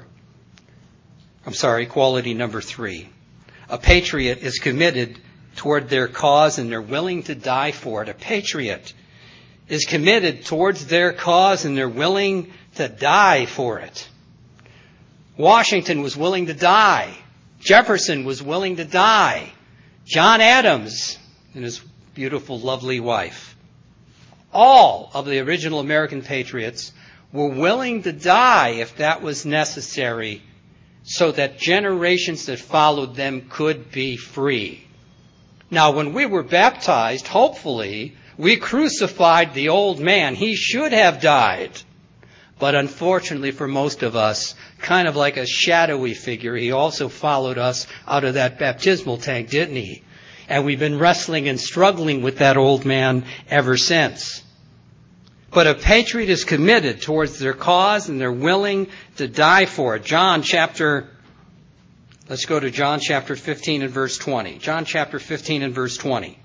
A patriot is committed toward their cause and they're willing to die for it. A patriot is committed towards their cause and they're willing to die for it. Washington was willing to die. Jefferson was willing to die. John Adams and his beautiful, lovely wife. All of the original American patriots were willing to die if that was necessary so that generations that followed them could be free. Now, when we were baptized, hopefully, we crucified the old man. He should have died. But unfortunately for most of us, kind of like a shadowy figure, he also followed us out of that baptismal tank, didn't he? And we've been wrestling and struggling with that old man ever since. But a patriot is committed towards their cause and they're willing to die for it. Let's go to John chapter 15 and verse 20. John chapter 15 and verse 20.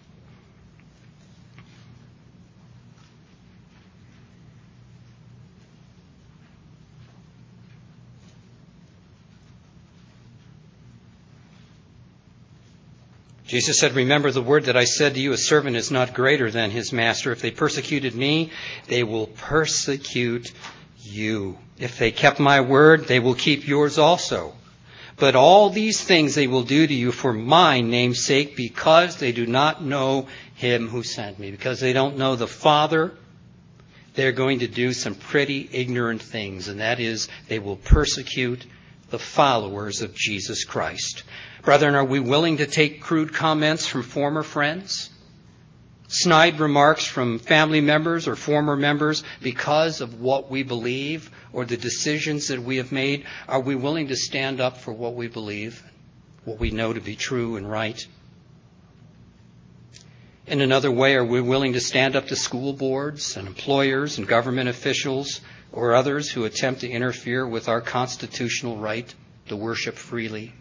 Jesus said, "Remember the word that I said to you, a servant is not greater than his master. If they persecuted me, they will persecute you. If they kept my word, they will keep yours also. But all these things they will do to you for my name's sake, because they do not know him who sent me." Because they don't know the Father, they're going to do some pretty ignorant things, and that is they will persecute the followers of Jesus Christ. Brethren, are we willing to take crude comments from former friends? Snide remarks from family members or former members because of what we believe or the decisions that we have made? Are we willing to stand up for what we believe, what we know to be true and right? In another way, are we willing to stand up to school boards and employers and government officials or others who attempt to interfere with our constitutional right to worship freely?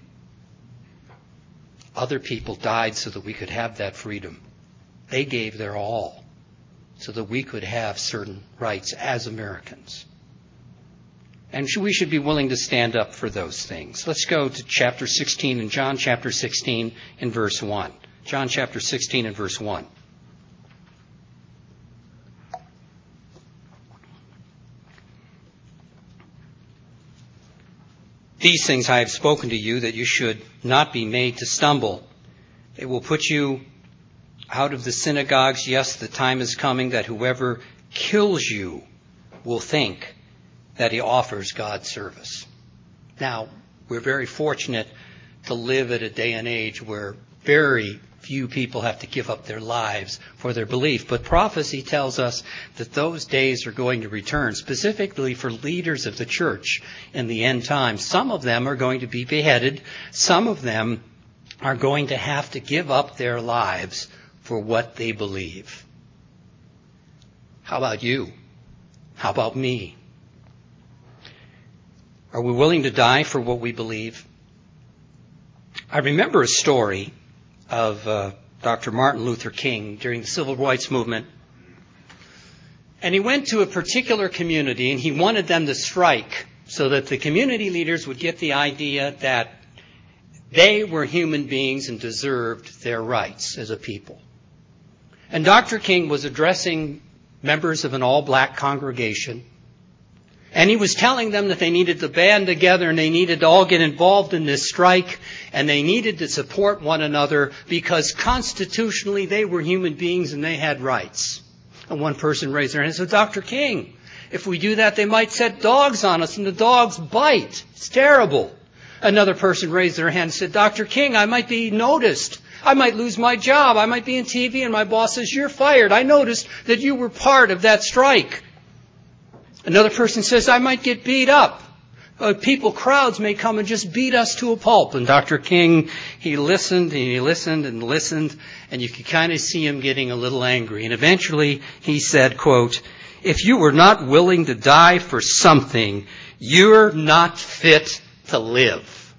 Other people died so that we could have that freedom. They gave their all so that we could have certain rights as Americans. And we should be willing to stand up for those things. Let's go to chapter 16 in John chapter 16 and verse 1. John chapter 16 and verse 1. These things I have spoken to you, that you should not be made to stumble. It will put you out of the synagogues. Yes, the time is coming that whoever kills you will think that he offers God service. Now, we're very fortunate to live at a day and age where very few people have to give up their lives for their belief. But prophecy tells us that those days are going to return, specifically for leaders of the church in the end times. Some of them are going to be beheaded. Some of them are going to have to give up their lives for what they believe. How about you? How about me? Are we willing to die for what we believe? I remember a story of Dr. Martin Luther King during the Civil Rights Movement. And he went to a particular community and he wanted them to strike so that the community leaders would get the idea that they were human beings and deserved their rights as a people. And Dr. King was addressing members of an all-black congregation. And he was telling them that they needed to band together and they needed to all get involved in this strike and they needed to support one another because constitutionally they were human beings and they had rights. And one person raised their hand and said, Dr. King, if we do that, they might set dogs on us and the dogs bite. It's terrible. Another person raised their hand and said, Dr. King, I might be noticed. I might lose my job. I might be in TV and my boss says, you're fired. I noticed that you were part of that strike. Another person says, I might get beat up. Crowds may come and just beat us to a pulp. And Dr. King, he listened and he listened and listened, and you could kind of see him getting a little angry. And eventually he said, quote, if you were not willing to die for something, you're not fit to live.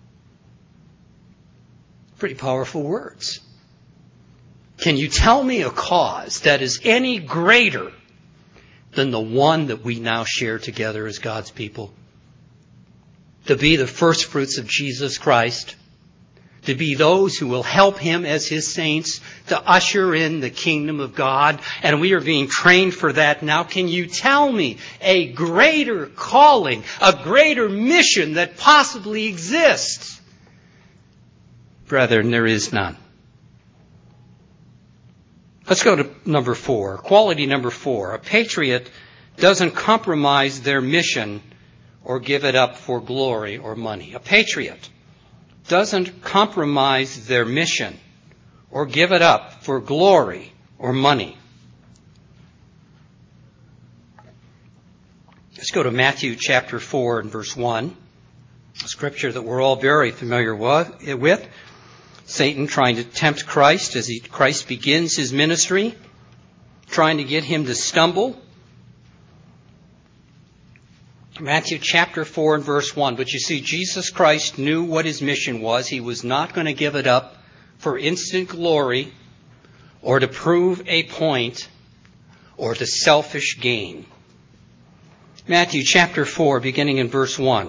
Pretty powerful words. Can you tell me a cause that is any greater than the one that we now share together as God's people? To be the first fruits of Jesus Christ, to be those who will help Him as His saints to usher in the kingdom of God. And we are being trained for that now. Can you tell me a greater calling, a greater mission that possibly exists? Brethren, there is none. Let's go to number 4. Quality number 4. A patriot doesn't compromise their mission or give it up for glory or money. A patriot doesn't compromise their mission or give it up for glory or money. Let's go to Matthew chapter 4 and verse 1. A scripture that we're all very familiar with. Satan trying to tempt Christ as Christ begins his ministry, trying to get him to stumble. Matthew chapter 4 and verse 1. But you see, Jesus Christ knew what his mission was. He was not going to give it up for instant glory or to prove a point or to selfish gain. Matthew chapter 4, beginning in verse 1.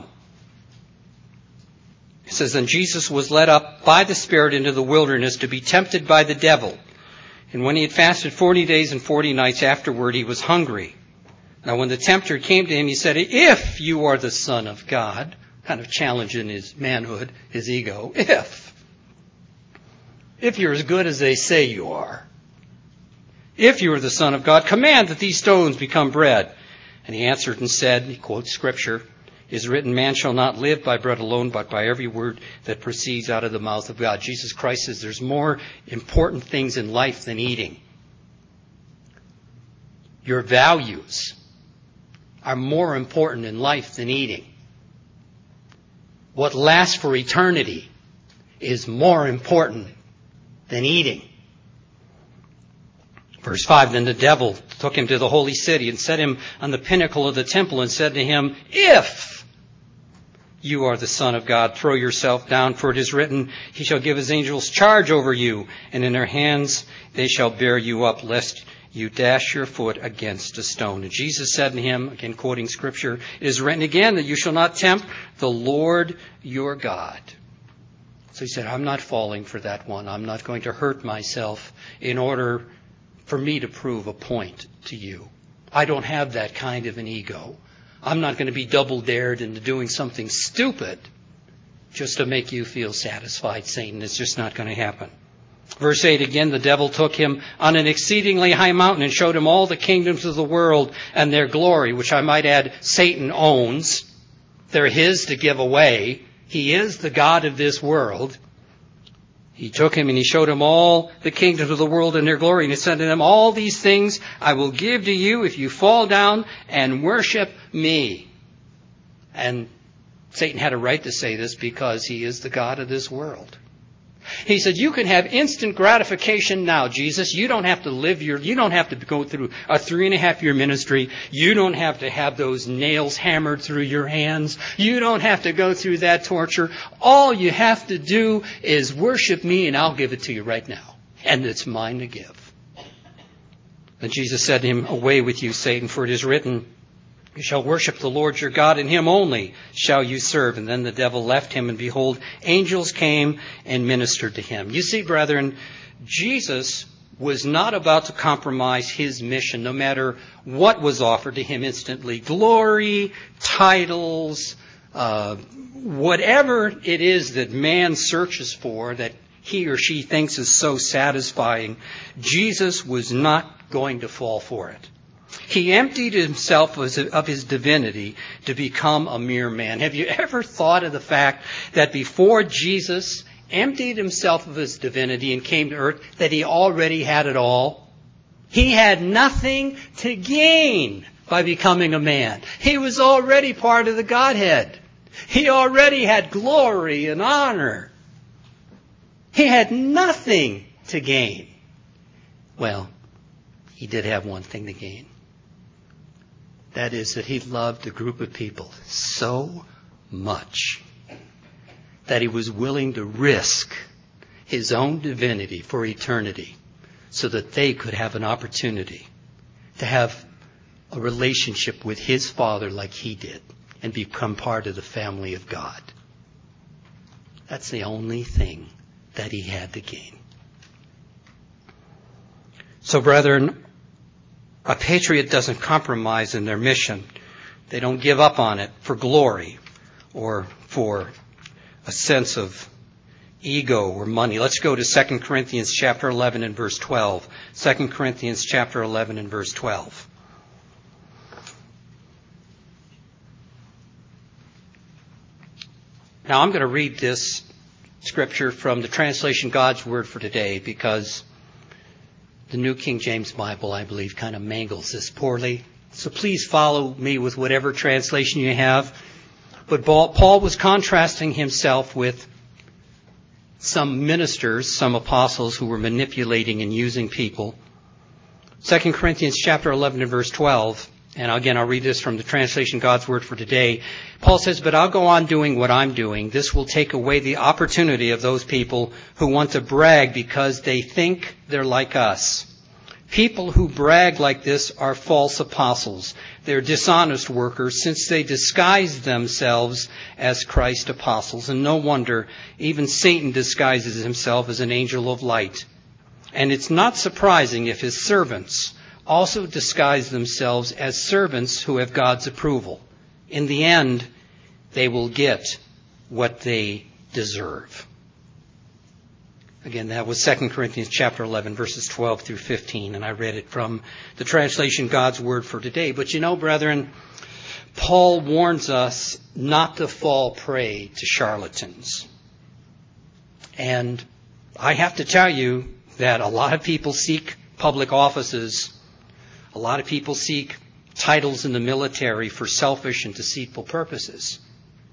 It says, and Jesus was led up by the Spirit into the wilderness to be tempted by the devil. And when he had fasted 40 days and 40 nights afterward, he was hungry. Now when the tempter came to him, he said, if you are the Son of God, kind of challenging his manhood, his ego, if you're as good as they say you are, if you are the Son of God, command that these stones become bread. And he answered and said, he quotes Scripture, is written, man shall not live by bread alone, but by every word that proceeds out of the mouth of God. Jesus Christ says there's more important things in life than eating. Your values are more important in life than eating. What lasts for eternity is more important than eating. Verse 5, then the devil took him to the holy city and set him on the pinnacle of the temple and said to him, if you are the Son of God, throw yourself down, for it is written, he shall give his angels charge over you, and in their hands they shall bear you up, lest you dash your foot against a stone. And Jesus said to him, again quoting Scripture, it is written again that you shall not tempt the Lord your God. So he said, I'm not falling for that one. I'm not going to hurt myself in order for me to prove a point to you. I don't have that kind of an ego. I'm not going to be double dared into doing something stupid just to make you feel satisfied, Satan. It's just not going to happen. Verse 8 again, the devil took him on an exceedingly high mountain and showed him all the kingdoms of the world and their glory, which I might add Satan owns. They're his to give away. He is the God of this world. He took him and he showed him all the kingdoms of the world and their glory. And he said to them, all these things I will give to you if you fall down and worship me. And Satan had a right to say this because he is the God of this world. He said, you can have instant gratification now, Jesus. You don't have to you don't have to go through a 3.5-year ministry. You don't have to have those nails hammered through your hands. You don't have to go through that torture. All you have to do is worship me and I'll give it to you right now. And it's mine to give. And Jesus said to him, away with you, Satan, for it is written, you shall worship the Lord your God, and him only shall you serve. And then the devil left him, and behold, angels came and ministered to him. You see, brethren, Jesus was not about to compromise his mission, no matter what was offered to him instantly. Glory, titles, whatever it is that man searches for, that he or she thinks is so satisfying, Jesus was not going to fall for it. He emptied himself of his divinity to become a mere man. Have you ever thought of the fact that before Jesus emptied himself of his divinity and came to earth, that he already had it all? He had nothing to gain by becoming a man. He was already part of the Godhead. He already had glory and honor. He had nothing to gain. Well, he did have one thing to gain. That is that he loved a group of people so much that he was willing to risk his own divinity for eternity so that they could have an opportunity to have a relationship with his Father like he did and become part of the family of God. That's the only thing that he had to gain. So, brethren, a patriot doesn't compromise in their mission. They don't give up on it for glory or for a sense of ego or money. Let's go to 2 Corinthians chapter 11 and verse 12. 2 Corinthians chapter 11 and verse 12. Now I'm going to read this scripture from the translation God's Word for Today because the New King James Bible, I believe, kind of mangles this poorly. So please follow me with whatever translation you have. But Paul was contrasting himself with some ministers, some apostles who were manipulating and using people. 2 Corinthians chapter 11 and verse 12. And again, I'll read this from the translation God's Word for Today. Paul says, but I'll go on doing what I'm doing. This will take away the opportunity of those people who want to brag because they think they're like us. People who brag like this are false apostles. They're dishonest workers since they disguise themselves as Christ's apostles. And no wonder even Satan disguises himself as an angel of light. And it's not surprising if his servants also disguise themselves as servants who have God's approval. In the end, they will get what they deserve. Again, that was 2 Corinthians chapter 11, verses 12 through 15, and I read it from the translation God's Word for Today. But you know, brethren, Paul warns us not to fall prey to charlatans. And I have to tell you that a lot of people seek public offices. A lot of people seek titles in the military for selfish and deceitful purposes.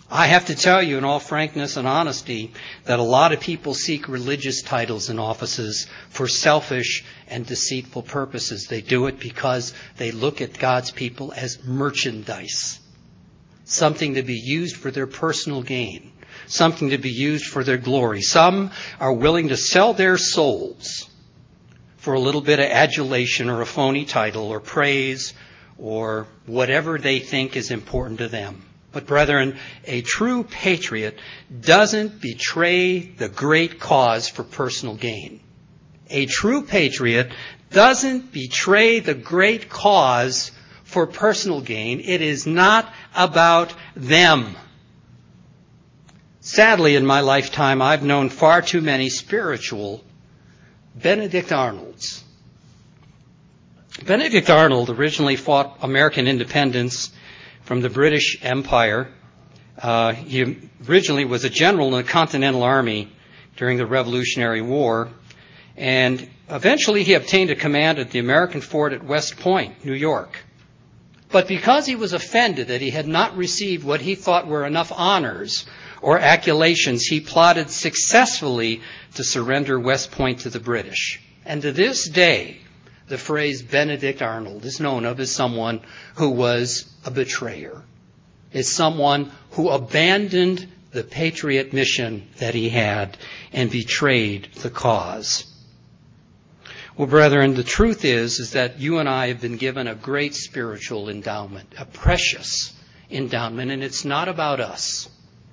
I have to tell you in all frankness and honesty that a lot of people seek religious titles and offices for selfish and deceitful purposes. They do it because they look at God's people as merchandise, something to be used for their personal gain, something to be used for their glory. Some are willing to sell their souls for a little bit of adulation or a phony title or praise or whatever they think is important to them. But brethren, a true patriot doesn't betray the great cause for personal gain. A true patriot doesn't betray the great cause for personal gain. It is not about them. Sadly, in my lifetime, I've known far too many spiritual Benedict Arnolds. Benedict Arnold originally fought American independence from the British Empire. He originally was a general in the Continental Army during the Revolutionary War, and eventually he obtained a command at the American fort at West Point, New York. But because he was offended that he had not received what he thought were enough honors or accolations, he plotted successfully to surrender West Point to the British. And to this day, the phrase Benedict Arnold is known of as someone who was a betrayer, as someone who abandoned the patriot mission that he had and betrayed the cause. Well, brethren, the truth is that you and I have been given a great spiritual endowment, a precious endowment, and it's not about us.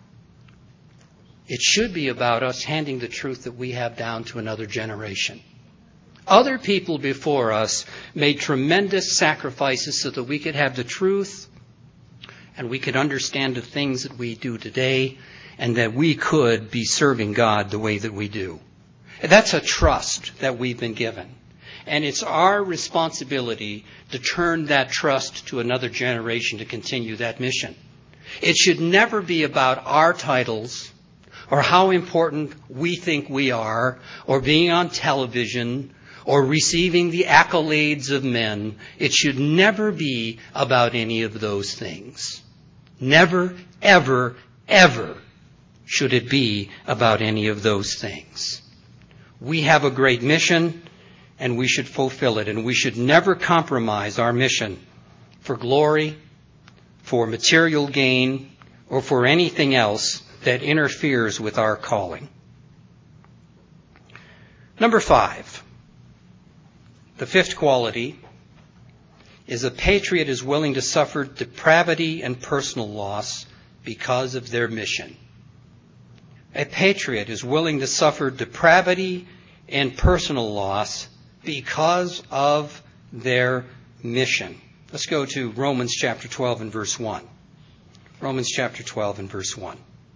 It should be about us handing the truth that we have down to another generation. Other people before us made tremendous sacrifices so that we could have the truth and we could understand the things that we do today and that we could be serving God the way that we do. That's a trust that we've been given. And it's our responsibility to turn that trust to another generation to continue that mission. It should never be about our titles or how important we think we are or being on television or receiving the accolades of men. It should never be about any of those things. Never, ever, ever should it be about any of those things. We have a great mission, and we should fulfill it. And we should never compromise our mission for glory, for material gain, or for anything else that interferes with our calling. Number 5. The fifth quality is a patriot is willing to suffer depravity and personal loss because of their mission. A patriot is willing to suffer depravity and personal loss because of their mission. Let's go to Romans chapter 12 and verse 1. Romans chapter 12 and verse 1.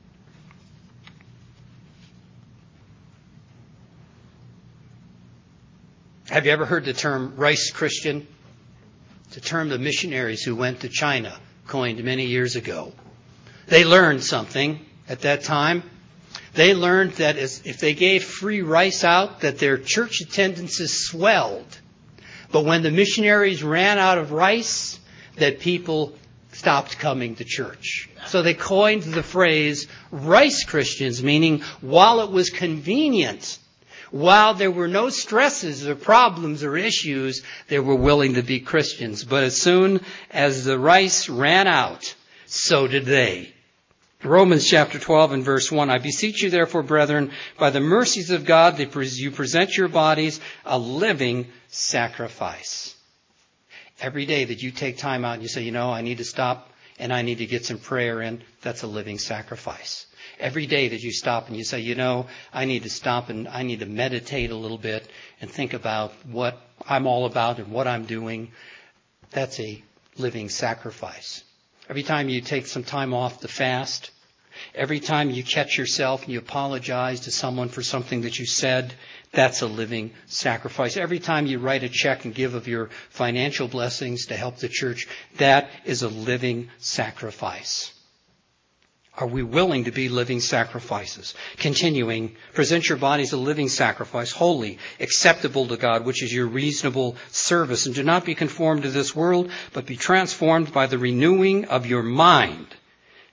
Have you ever heard the term Rice Christian? It's a term the missionaries who went to China coined many years ago. They learned something at that time. They learned that if they gave free rice out, that their church attendances swelled. But when the missionaries ran out of rice, that people stopped coming to church. So they coined the phrase Rice Christians, meaning while it was convenient, while there were no stresses or problems or issues, they were willing to be Christians. But as soon as the rice ran out, so did they. Romans chapter 12 and verse 1, I beseech you therefore, brethren, by the mercies of God, that you present your bodies a living sacrifice. Every day that you take time out and you say, I need to stop and I need to get some prayer in, that's a living sacrifice. Every day that you stop and you say, I need to stop and I need to meditate a little bit and think about what I'm all about and what I'm doing, that's a living sacrifice. Every time you take some time off to fast, every time you catch yourself and you apologize to someone for something that you said, that's a living sacrifice. Every time you write a check and give of your financial blessings to help the church, that is a living sacrifice. Are we willing to be living sacrifices? Continuing, present your bodies a living sacrifice, holy, acceptable to God, which is your reasonable service. And do not be conformed to this world, but be transformed by the renewing of your mind,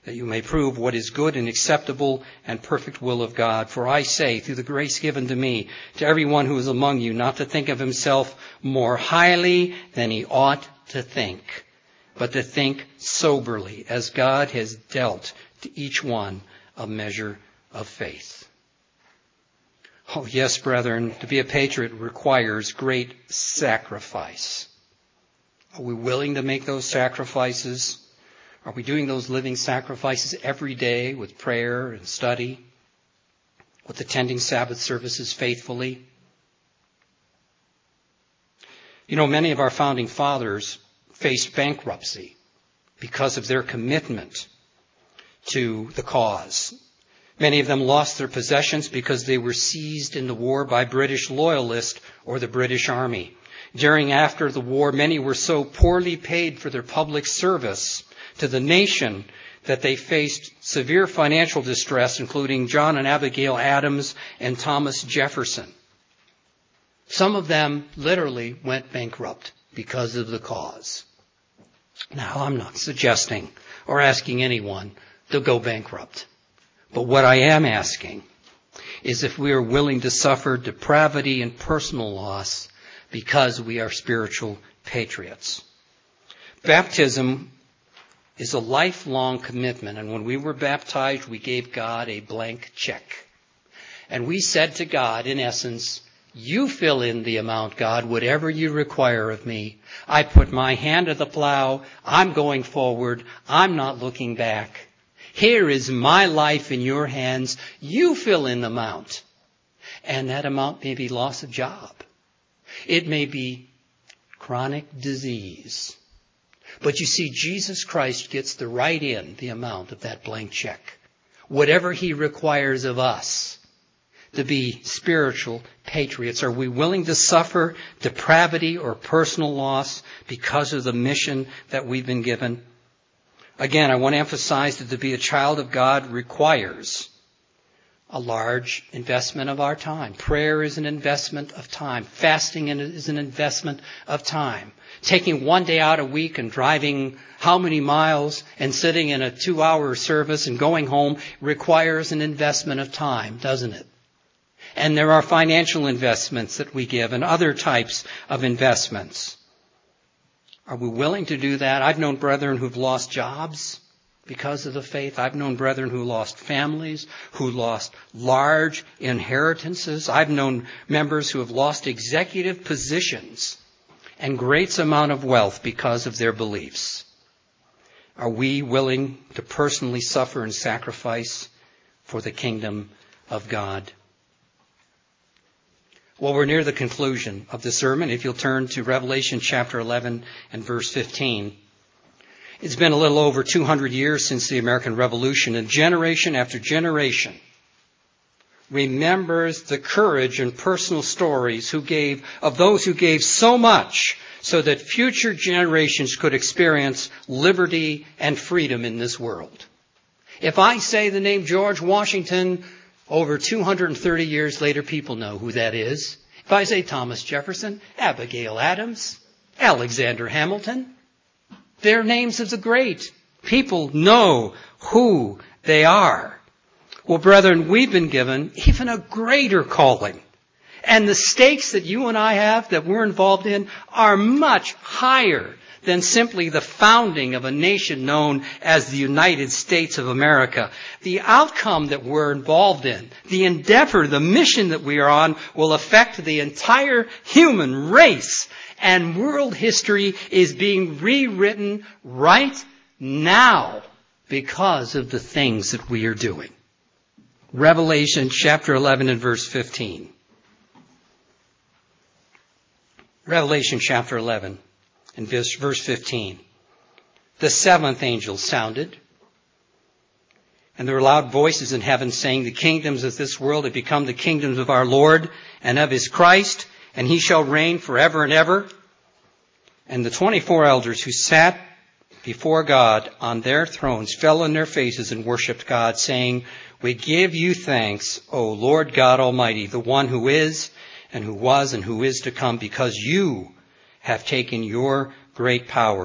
that you may prove what is good and acceptable and perfect will of God. For I say, through the grace given to me, to everyone who is among you, not to think of himself more highly than he ought to think, but to think soberly, as God has dealt to each one a measure of faith. Oh, yes, brethren, to be a patriot requires great sacrifice. Are we willing to make those sacrifices? Are we doing those living sacrifices every day with prayer and study, with attending Sabbath services faithfully? You know, many of our founding fathers faced bankruptcy because of their commitment to the cause. Many of them lost their possessions because they were seized in the war by British loyalists or the British Army. During and after the war, many were so poorly paid for their public service to the nation that they faced severe financial distress, including John and Abigail Adams and Thomas Jefferson. Some of them literally went bankrupt because of the cause. Now, I'm not suggesting or asking anyone to go bankrupt. But what I am asking is if we are willing to suffer depravity and personal loss because we are spiritual patriots. Baptism is a lifelong commitment, and when we were baptized, we gave God a blank check. And we said to God, in essence, you fill in the amount, God, whatever you require of me. I put my hand to the plow. I'm going forward. I'm not looking back. Here is my life in your hands. You fill in the amount. And that amount may be loss of job. It may be chronic disease. But you see, Jesus Christ gets the amount of that blank check. Whatever he requires of us to be spiritual patriots. Are we willing to suffer depravity or personal loss because of the mission that we've been given? Again, I want to emphasize that to be a child of God requires a large investment of our time. Prayer is an investment of time. Fasting is an investment of time. Taking one day out a week and driving how many miles and sitting in a 2-hour service and going home requires an investment of time, doesn't it? And there are financial investments that we give and other types of investments. Are we willing to do that? I've known brethren who've lost jobs because of the faith. I've known brethren who lost families, who lost large inheritances. I've known members who have lost executive positions and great amount of wealth because of their beliefs. Are we willing to personally suffer and sacrifice for the kingdom of God? Well, we're near the conclusion of the sermon. If you'll turn to Revelation chapter 11 and verse 15. It's been a little over 200 years since the American Revolution, and generation after generation remembers the courage and personal stories of those who gave so much so that future generations could experience liberty and freedom in this world. If I say the name George Washington, over 230 years later, people know who that is. If I say Thomas Jefferson, Abigail Adams, Alexander Hamilton, they're names of the great. People know who they are. Well, brethren, we've been given even a greater calling. And the stakes that you and I have, that we're involved in, are much higher than simply the founding of a nation known as the United States of America. The outcome that we're involved in, the endeavor, the mission that we are on, will affect the entire human race. And world history is being rewritten right now because of the things that we are doing. Revelation chapter 11 and verse 15. Revelation chapter 11 and verse 15. The seventh angel sounded, and there were loud voices in heaven saying, the kingdoms of this world have become the kingdoms of our Lord and of his Christ, and he shall reign forever and ever. And the 24 elders who sat before God on their thrones fell on their faces and worshipped God, saying, we give you thanks, O Lord God Almighty, the one who is and who was and who is to come, because you have taken your great power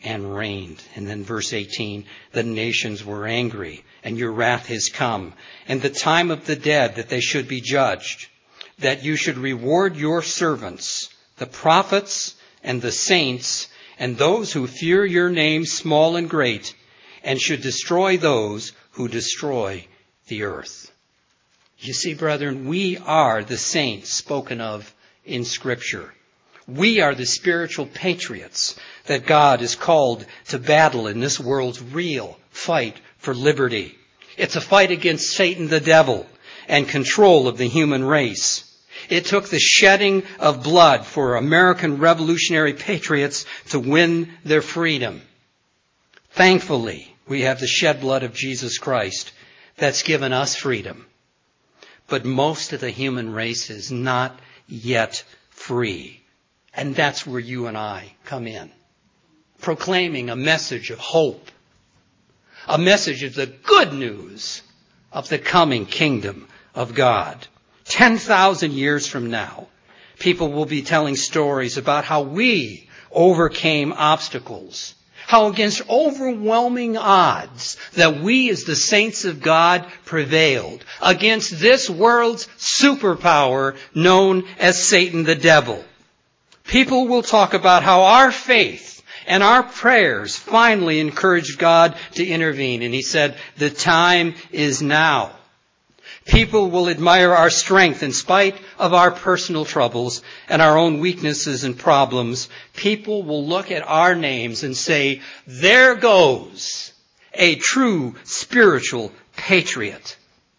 and reigned. And then verse 18, the nations were angry, and your wrath has come, and the time of the dead that they should be judged, that you should reward your servants, the prophets and the saints, and those who fear your name, small and great, and should destroy those who destroy the earth. You see, brethren, we are the saints spoken of in Scripture. We are the spiritual patriots that God is called to battle in this world's real fight for liberty. It's a fight against Satan the devil and control of the human race. It took the shedding of blood for American revolutionary patriots to win their freedom. Thankfully, we have the shed blood of Jesus Christ that's given us freedom. But most of the human race is not yet free. And that's where you and I come in, proclaiming a message of hope, a message of the good news of the coming kingdom of God. 10,000 years from now, people will be telling stories about how we overcame obstacles, how against overwhelming odds that we as the saints of God prevailed against this world's superpower known as Satan the devil. People will talk about how our faith and our prayers finally encouraged God to intervene. And he said, the time is now. People will admire our strength in spite of our personal troubles and our own weaknesses and problems. People will look at our names and say, there goes a true spiritual patriot.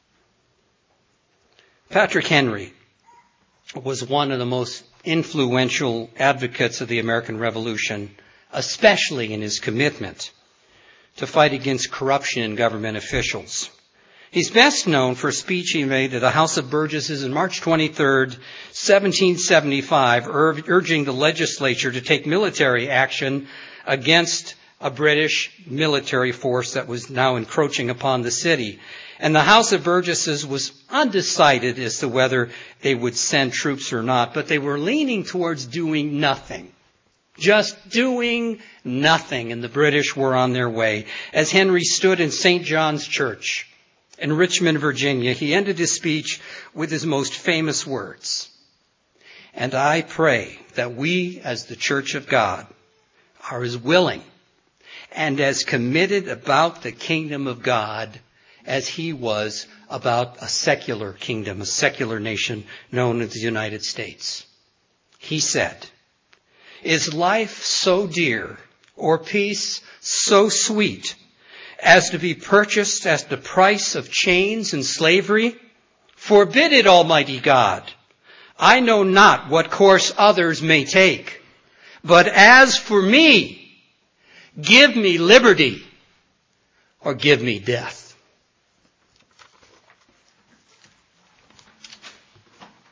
Patrick Henry was one of the most influential advocates of the American Revolution, especially in his commitment to fight against corruption in government officials. He's best known for a speech he made at the House of Burgesses on March 23rd, 1775, urging the legislature to take military action against a British military force that was now encroaching upon the city. And the House of Burgesses was undecided as to whether they would send troops or not, but they were leaning towards doing nothing. Just doing nothing, and the British were on their way. As Henry stood in St. John's Church in Richmond, Virginia, he ended his speech with his most famous words. And I pray that we, as the Church of God, are as willing and as committed about the kingdom of God as he was about a secular kingdom, a secular nation known as the United States. He said, is life so dear or peace so sweet as to be purchased at the price of chains and slavery? Forbid it, Almighty God. I know not what course others may take, but as for me, give me liberty or give me death.